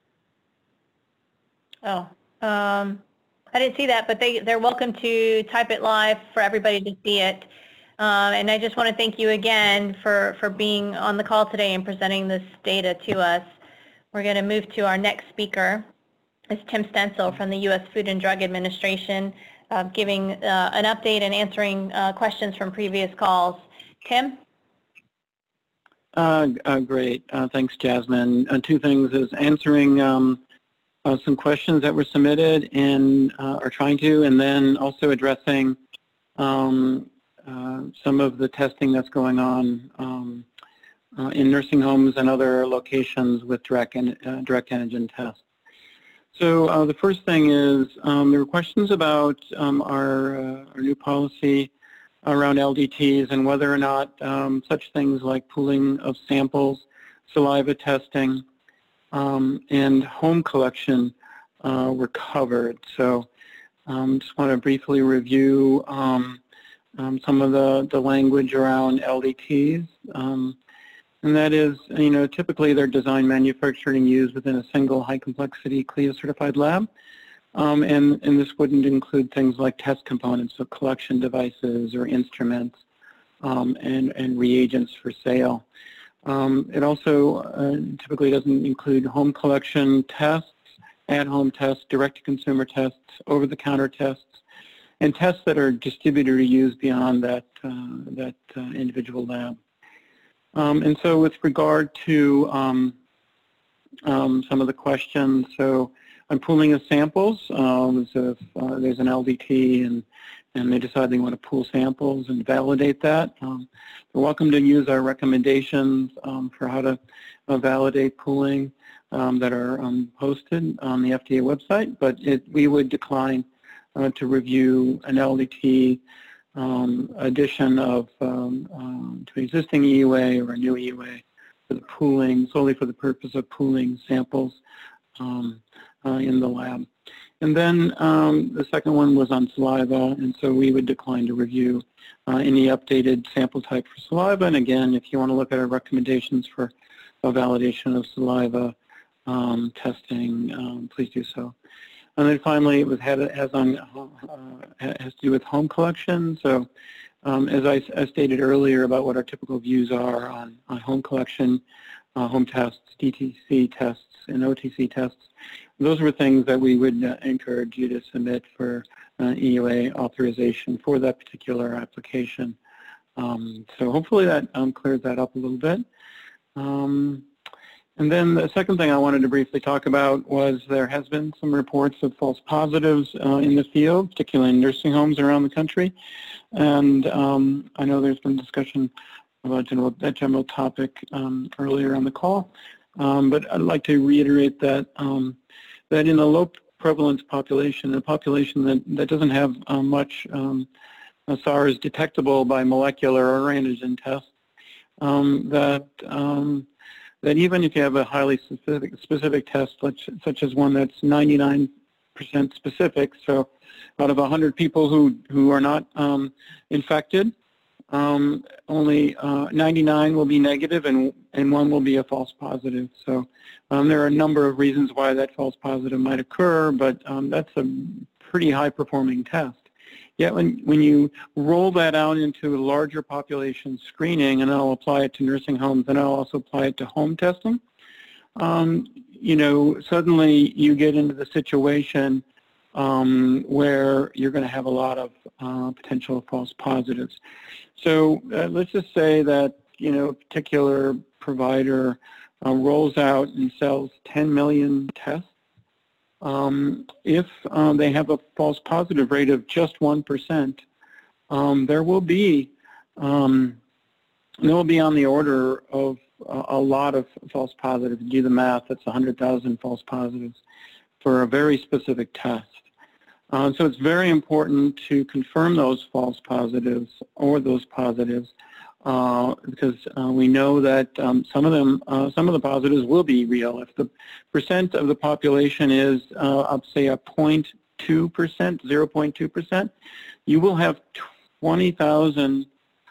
Oh, um, I didn't see that, but they, they're welcome to type it live for everybody to see it. Um, and I just want to thank you again for, for being on the call today and presenting this data to us. We're going to move to our next speaker. It's Tim Stenzel from the U S Food and Drug Administration, uh, giving uh, an update and answering uh, questions from previous calls. Tim? Uh, uh, great. Uh, thanks, Jasmine. Uh, two things is answering um, Uh, some questions that were submitted and uh, are trying to, and then also addressing um, uh, some of the testing that's going on um, uh, in nursing homes and other locations with direct, and, uh, direct antigen tests. So uh, the first thing is um, there were questions about um, our, uh, our new policy around L D Ts and whether or not um, such things like pooling of samples, saliva testing, Um, and home collection uh, were covered. So um, just want to briefly review um, um, some of the, the language around L D Ts. Um, and that is, you know, typically they're designed, manufactured, and used within a single high-complexity CLIA-certified lab. Um, and, and this wouldn't include things like test components, so collection devices or instruments um, and, and reagents for sale. Um, it also uh, typically doesn't include home collection tests, at-home tests, direct-to-consumer tests, over-the-counter tests, and tests that are distributed or used beyond that, uh, that uh, individual lab. Um, and so with regard to um, um, some of the questions, so I'm pooling of samples, um, so if uh, there's an L D T and and they decide they want to pool samples and validate that, um, they're welcome to use our recommendations um, for how to uh, validate pooling um, that are um, posted on the F D A website, but it, we would decline uh, to review an L D T um, addition of um, um, to existing E U A or a new E U A for the pooling, solely for the purpose of pooling samples um, uh, in the lab. And then um, the second one was on saliva, and so we would decline to review uh, any updated sample type for saliva. And again, if you want to look at our recommendations for a validation of saliva um, testing, um, please do so. And then finally, it was had has on uh, has to do with home collection. So, um, as I, I stated earlier about what our typical views are on, on home collection, uh, home tests, D T C tests, and O T C tests. Those were things that we would uh, encourage you to submit for uh, E U A authorization for that particular application. Um, so hopefully that um, clears that up a little bit. Um, and then the second thing I wanted to briefly talk about was there has been some reports of false positives uh, in the field, particularly in nursing homes around the country. And um, I know there's been discussion about general, that general topic um, earlier on the call. Um, but I'd like to reiterate that um, that in a low prevalence population, a population that, that doesn't have uh, much um, SARS detectable by molecular or antigen tests, um, that um, that even if you have a highly specific, specific test, such, such as one that's ninety-nine percent specific, so out of one hundred people who, who are not um, infected, Um, only uh, ninety-nine will be negative and, and one will be a false positive. So um, there are a number of reasons why that false positive might occur, but um, that's a pretty high-performing test. Yet when, when you roll that out into a larger population screening, and I'll apply it to nursing homes, and I'll also apply it to home testing, um, you know, suddenly you get into the situation um, where you're going to have a lot of uh, potential false positives. So uh, let's just say that, you know, a particular provider uh, rolls out and sells ten million tests. Um, if um, they have a false positive rate of just one percent, um, there will be um, there will be on the order of a, a lot of false positives. Do the math, that's one hundred thousand false positives for a very specific test. Uh, so it's very important to confirm those false positives or those positives uh, because uh, we know that um, some of them, uh, some of the positives will be real. If the percent of the population is uh, up, say, a zero point two percent, zero point two percent, you will have twenty thousand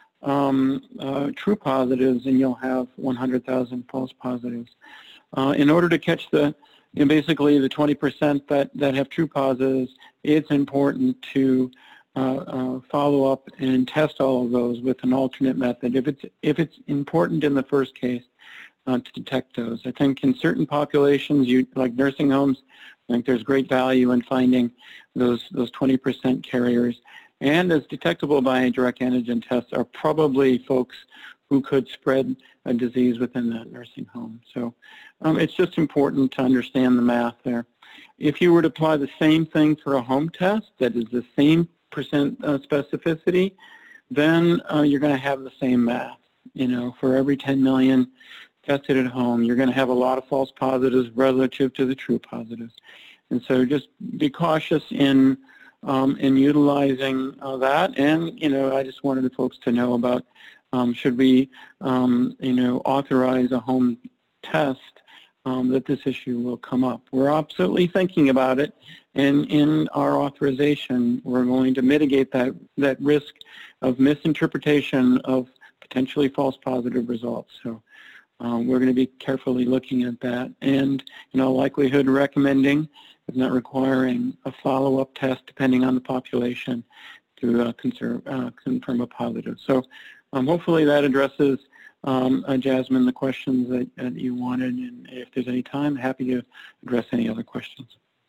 um, uh, true positives and you'll have one hundred thousand false positives. Uh, in order to catch the And basically, the twenty percent that, that have true positives, it's important to uh, uh, follow up and test all of those with an alternate method. If it's, if it's important in the first case uh, to detect those. I think in certain populations, you, like nursing homes, I think there's great value in finding those, those twenty percent carriers. And as detectable by a direct antigen test are probably folks who could spread a disease within that nursing home. So um, it's just important to understand the math there. If you were to apply the same thing for a home test that is the same percent uh, specificity, then uh, you're going to have the same math. You know, for every ten million tested at home, you're going to have a lot of false positives relative to the true positives. And so just be cautious in um, in utilizing uh, that. And, you know, I just wanted the folks to know about Um, should we, um, you know, authorize a home test, um, that this issue will come up. We're absolutely thinking about it, and in our authorization, we're going to mitigate that, that risk of misinterpretation of potentially false positive results. So um, we're going to be carefully looking at that and, in all likelihood, recommending, if not requiring, a follow-up test depending on the population to uh, conserve, uh, confirm a positive. So Um, hopefully that addresses, um, uh, Jasmine, the questions that, that you wanted, and if there's any time, happy to address any other questions.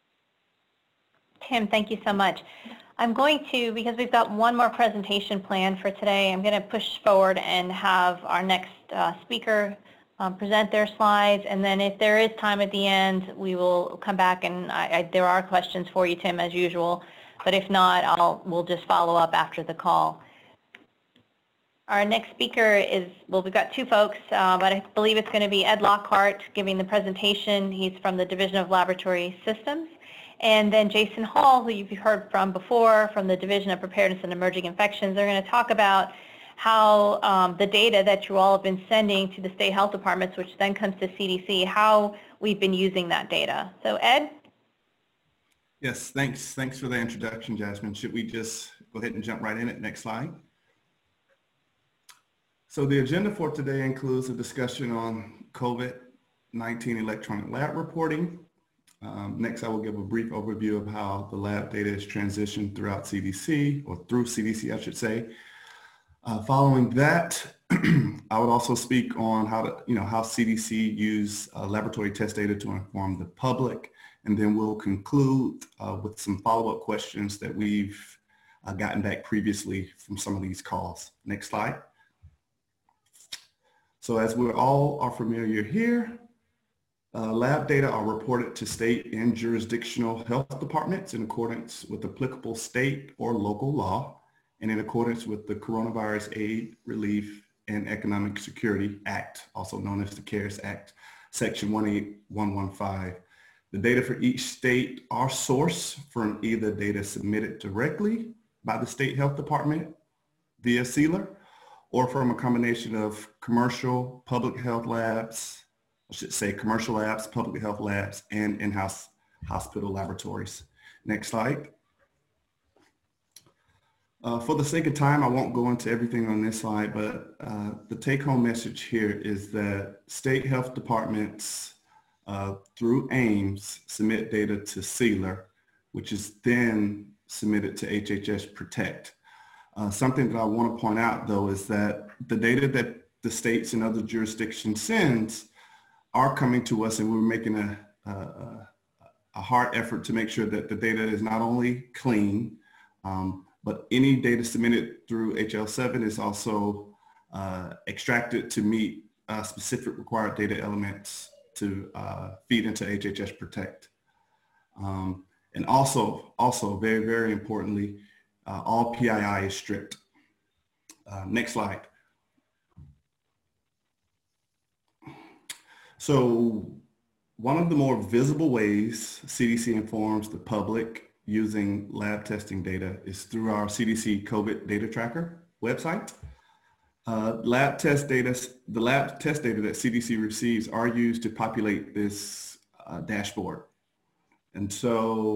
Tim, thank you so much. I'm going to, because we've got one more presentation planned for today, I'm going to push forward and have our next uh, speaker um, present their slides, and then if there is time at the end, we will come back and I, I, there are questions for you, Tim, as usual. but if not, I'll, we'll just follow up after the call. Our next speaker is, well, we've got two folks, uh, but I believe it's going to be Ed Lockhart giving the presentation. He's from the Division of Laboratory Systems. And then Jason Hall, who you've heard from before, from the Division of Preparedness and Emerging Infections. They're going to talk about how um, the data that you all have been sending to the state health departments, which then comes to C D C, how we've been using that data. So Ed? Yes, thanks. Thanks for the introduction, Jasmine. Should we just go ahead and jump right in it? Next slide. So the agenda for today includes a discussion on COVID nineteen electronic lab reporting. Um, next, I will give a brief overview of how the lab data is transitioned throughout C D C, or through C D C, I should say. Uh, following that, I would also speak on how to, you know, how C D C use uh, laboratory test data to inform the public, and then we'll conclude uh, with some follow-up questions that we've uh, gotten back previously from some of these calls. Next slide. So as we all are familiar here, uh, lab data are reported to state and jurisdictional health departments in accordance with applicable state or local law and in accordance with the Coronavirus Aid, Relief, and Economic Security Act, also known as the CARES Act, Section one eight one one five. The data for each state are sourced from either data submitted directly by the state health department via SEALR, or from a combination of commercial public health labs, I should say commercial labs, public health labs, and in-house hospital laboratories. Next slide. Uh, for the sake of time, I won't go into everything on this slide, but uh, the take-home message here is that state health departments uh, through AIMS submit data to SEALR, which is then submitted to H H S Protect. Uh, something that I want to point out, though, is that the data that the states and other jurisdictions sends are coming to us, and we're making a, a, a hard effort to make sure that the data is not only clean, um, but any data submitted through H L seven is also uh, extracted to meet uh, specific required data elements to uh, feed into H H S Protect. Um, and also, also very, very importantly, Uh, all P I I is stripped. Uh, next slide. So one of the more visible ways C D C informs the public using lab testing data is through our C D C COVID data tracker website. Uh, lab test data, the lab test data that C D C receives are used to populate this uh, dashboard. And so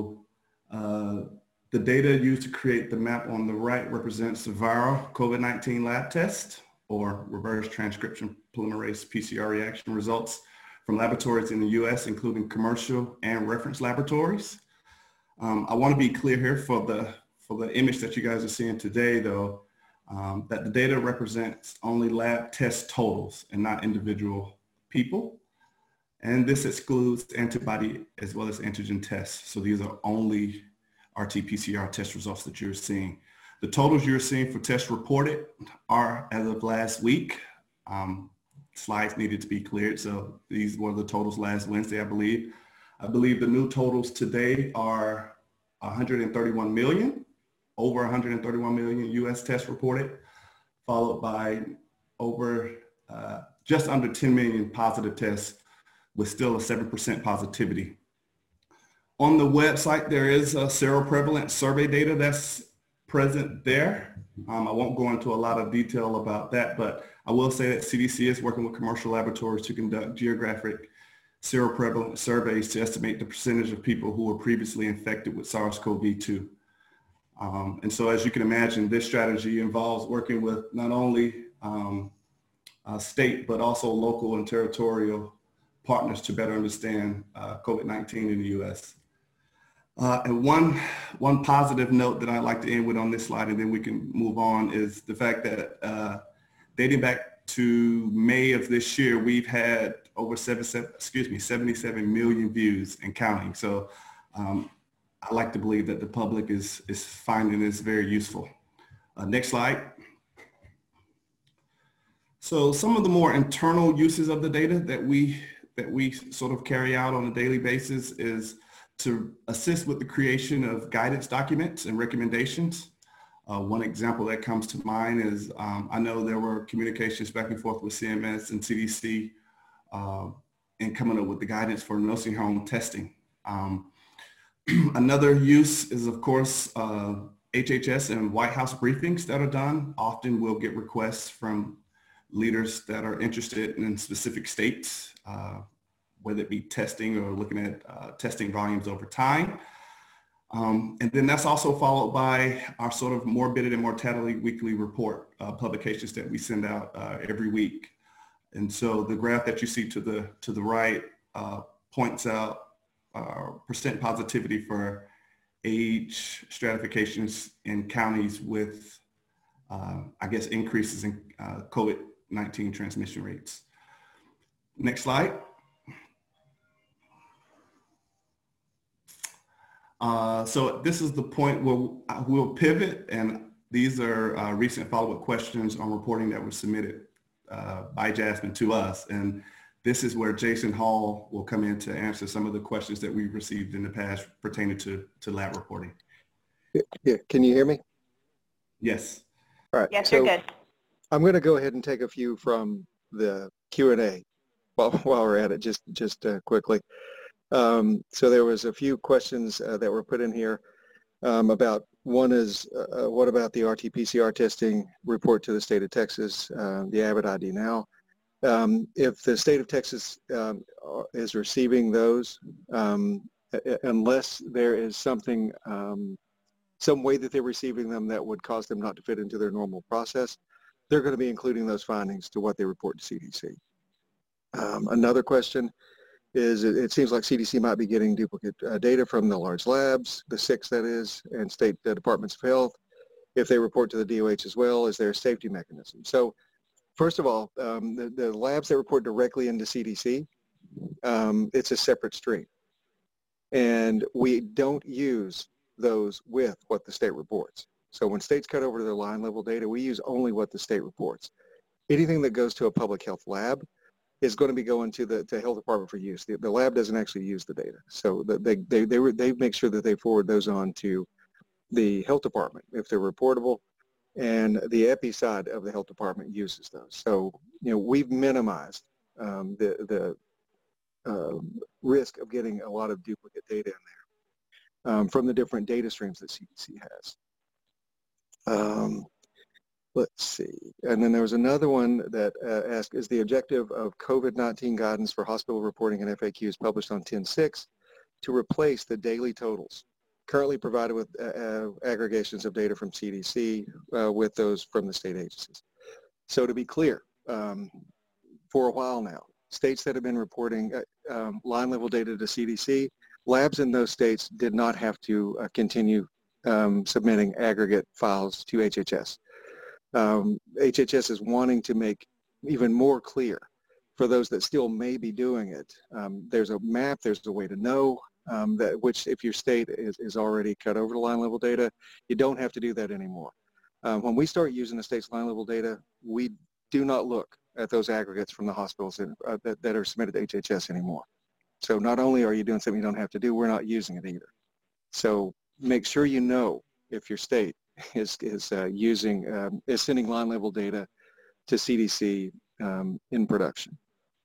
uh, the data used to create the map on the right represents the viral COVID nineteen lab test, or reverse transcription polymerase P C R reaction results from laboratories in the U S, including commercial and reference laboratories. Um, I want to be clear here for the, for the image that you guys are seeing today, though, um, that the data represents only lab test totals and not individual people. And this excludes antibody as well as antigen tests. So these are only R T P C R test results that you're seeing. The totals you're seeing for tests reported are as of last week. Um, slides needed to be cleared, so these were the totals last Wednesday, I believe. I believe the new totals today are one hundred thirty-one million, over one hundred thirty-one million U S tests reported, followed by over uh, just under ten million positive tests with still a seven percent positivity. On the website, there is a seroprevalence survey data that's present there. Um, I won't go into a lot of detail about that, but I will say that C D C is working with commercial laboratories to conduct geographic seroprevalence surveys to estimate the percentage of people who were previously infected with SARS CoV two. Um, and so as you can imagine, this strategy involves working with not only um, uh, state, but also local and territorial partners to better understand uh, COVID nineteen in the U S. Uh, and one, one positive note that I'd like to end with on this slide, and then we can move on, is the fact that uh, dating back to May of this year, we've had over seven, seven, excuse me, seventy-seven million views and counting. So um, I like to believe that the public is, is finding this very useful. Uh, next slide. So some of the more internal uses of the data that we, that we sort of carry out on a daily basis is to assist with the creation of guidance documents and recommendations. Uh, one example that comes to mind is um, I know there were communications back and forth with C M S and C D C uh, in coming up with the guidance for nursing home testing. Um, another use is, of course, uh, H H S and White House briefings that are done. Often we'll get requests from leaders that are interested in specific states, uh, whether it be testing or looking at uh, testing volumes over time. Um, and then that's also followed by our sort of morbidity and mortality weekly report uh, publications that we send out uh, every week. And so the graph that you see to the to the right uh, points out uh, percent positivity for age stratifications in counties with, uh, I guess, increases in uh, COVID nineteen transmission rates. Next slide. Uh, so this is the point where we'll pivot, and these are uh, recent follow-up questions on reporting that were submitted uh, by Jasmine to us. And this is where Jason Hall will come in to answer some of the questions that we've received in the past pertaining to, to lab reporting. Yeah, can you hear me? Yes. All right. Yes, so you're good. I'm going to go ahead and take a few from the Q and A while, while we're at it, just, just uh, quickly. Um, so there was a few questions uh, that were put in here um, about, one is, uh, what about the R T P C R testing report to the state of Texas, uh, the Abbott I D Now? Um, if the state of Texas um, is receiving those, um, unless there is something, um, some way that they're receiving them that would cause them not to fit into their normal process, they're going to be including those findings to what they report to C D C. Um, another question is, it, it seems like C D C might be getting duplicate uh, data from the large labs, the six that is, and state uh, departments of health. If they report to the D O H as well, is there a safety mechanism? So first of all, um, the, the labs that report directly into C D C, um, it's a separate stream. And we don't use those with what the state reports. So when states cut over to their line level data, we use only what the state reports. Anything that goes to a public health lab is going to be going to the to health department for use. The, the lab doesn't actually use the data. So the, they, they, they, they make sure that they forward those on to the health department if they're reportable, and the epi side of the health department uses those. So, you know, we've minimized um, the, the uh, risk of getting a lot of duplicate data in there um, from the different data streams that C D C has. Um, let's see. And then there was another one that uh, asked, is the objective of COVID nineteen guidance for hospital reporting and F A Qs published on ten six to replace the daily totals currently provided with uh, uh, aggregations of data from C D C uh, with those from the state agencies? So to be clear, um, for a while now, states that have been reporting uh, um, line level data to C D C, labs in those states did not have to uh, continue um, submitting aggregate files to H H S. Um, H H S is wanting to make even more clear for those that still may be doing it. Um, there's a map, there's a way to know um, that which if your state is, is already cut over to line level data, you don't have to do that anymore. Um, when we start using the state's line level data, we do not look at those aggregates from the hospitals that, uh, that, that are submitted to H H S anymore. So not only are you doing something you don't have to do, we're not using it either. So make sure you know if your state is, is uh, using, um, is sending line level data to C D C um, in production.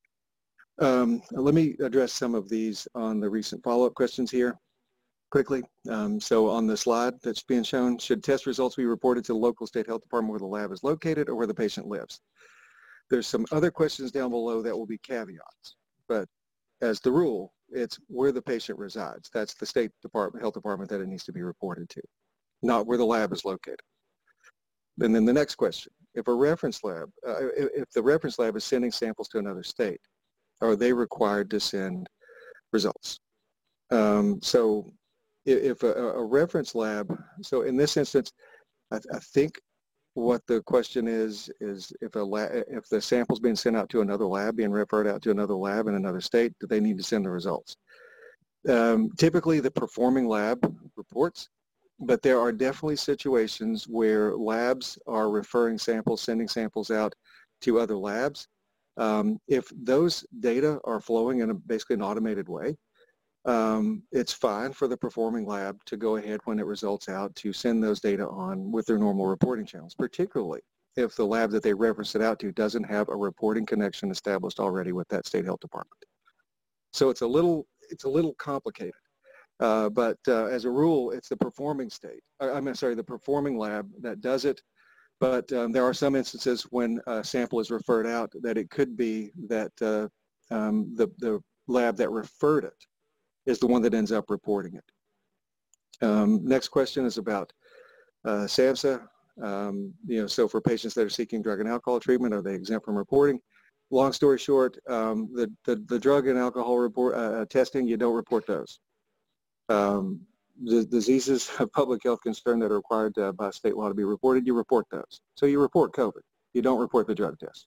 Um, let me address some of these on the recent follow-up questions here quickly. Um, so on the slide that's being shown, should test results be reported to the local state health department where the lab is located or where the patient lives? There's some other questions down below that will be caveats, but as the rule, it's where the patient resides. That's the state department, health department that it needs to be reported to, not where the lab is located. And then the next question, if a reference lab, uh, if the reference lab is sending samples to another state, are they required to send results? Um, so if a, a reference lab, so in this instance, I, I think what the question is, is if a lab, if the sample's being sent out to another lab, being referred out to another lab in another state, do they need to send the results? Um, typically the performing lab reports, but there are definitely situations where labs are referring samples, sending samples out to other labs. Um, if those data are flowing in a, basically an automated way, um, it's fine for the performing lab to go ahead when it results out to send those data on with their normal reporting channels, particularly if the lab that they reference it out to doesn't have a reporting connection established already with that state health department. So it's a little, it's a little complicated. Uh, but uh, as a rule, it's the performing state, uh, I'm sorry, the performing lab that does it. But um, there are some instances when a sample is referred out that it could be that uh, um, the, the lab that referred it is the one that ends up reporting it. Um, next question is about uh, SAMHSA. Um, you know, so for patients that are seeking drug and alcohol treatment, are they exempt from reporting? Long story short, um, the, the, the drug and alcohol report, uh, testing, you don't report those. Um, the diseases of public health concern that are required uh, by state law to be reported, you report those. So you report COVID. You don't report the drug test.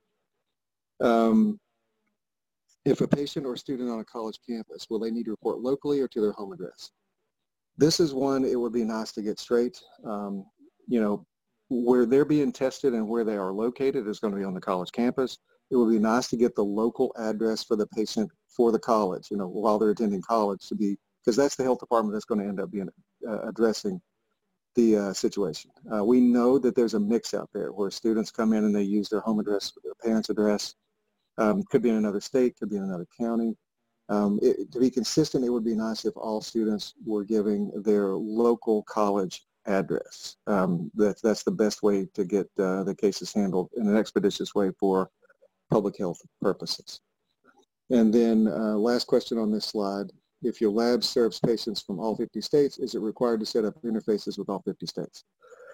Um, if a patient or student on a college campus, will they need to report locally or to their home address? This is one it would be nice to get straight. Um, you know, where they're being tested and where they are located is going to be on the college campus. It would be nice to get the local address for the patient for the college, you know, while they're attending college to be, because that's the health department that's going to end up being uh, addressing the uh, situation. Uh, we know that there's a mix out there where students come in and they use their home address or their parents' address. Um, could be in another state, could be in another county. Um, it, to be consistent, it would be nice if all students were giving their local college address. Um, that, that's the best way to get uh, the cases handled in an expeditious way for public health purposes. And then uh, last question on this slide. If your lab serves patients from all fifty states, is it required to set up interfaces with all fifty states?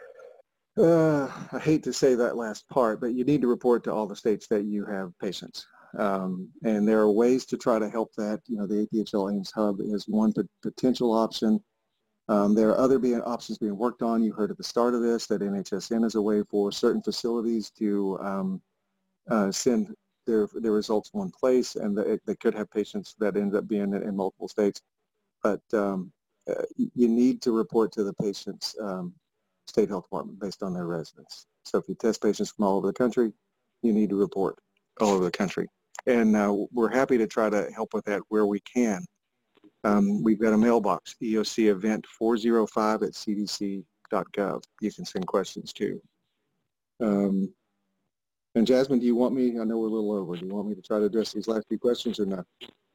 Uh, I hate to say that last part, but you need to report to all the states that you have patients. Um, and there are ways to try to help that. You know, the A P H L AIMS Hub is one p- potential option. Um, there are other being, options being worked on. You heard at the start of this that N H S N is a way for certain facilities to um, uh, send their, their results one place, and they, they could have patients that end up being in, in multiple states. But um, uh, you need to report to the patient's um, state health department based on their residence. So if you test patients from all over the country, you need to report all over the country. And uh, we're happy to try to help with that where we can. Um, we've got a mailbox, E O C event four oh five at c d c dot gov. You can send questions to. Um, and Jasmine, do you want me, I know we're a little over, do you want me to try to address these last few questions or not?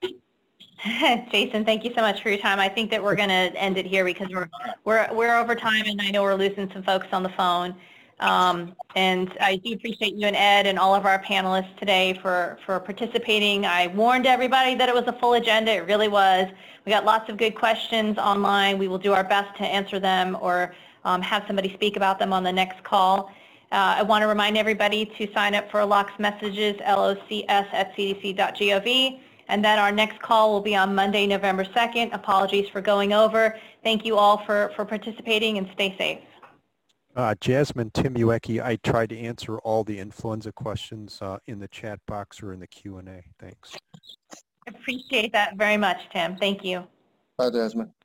Jason, thank you so much for your time. I think that we're going to end it here because we're we're we're over time, and I know we're losing some folks on the phone. Um, and I do appreciate you and Ed and all of our panelists today for for participating. I warned everybody that it was a full agenda. It really was. We got lots of good questions online. We will do our best to answer them or um, have somebody speak about them on the next call. Uh, I want to remind everybody to sign up for L O C S messages, L O C S at c d c dot gov. And then our next call will be on Monday, November second. Apologies for going over. Thank you all for, for participating, and stay safe. Uh, Jasmine, Tim Uecki, I tried to answer all the influenza questions uh, in the chat box or in the Q and A. Thanks. Appreciate that very much, Tim. Thank you. Bye, Jasmine.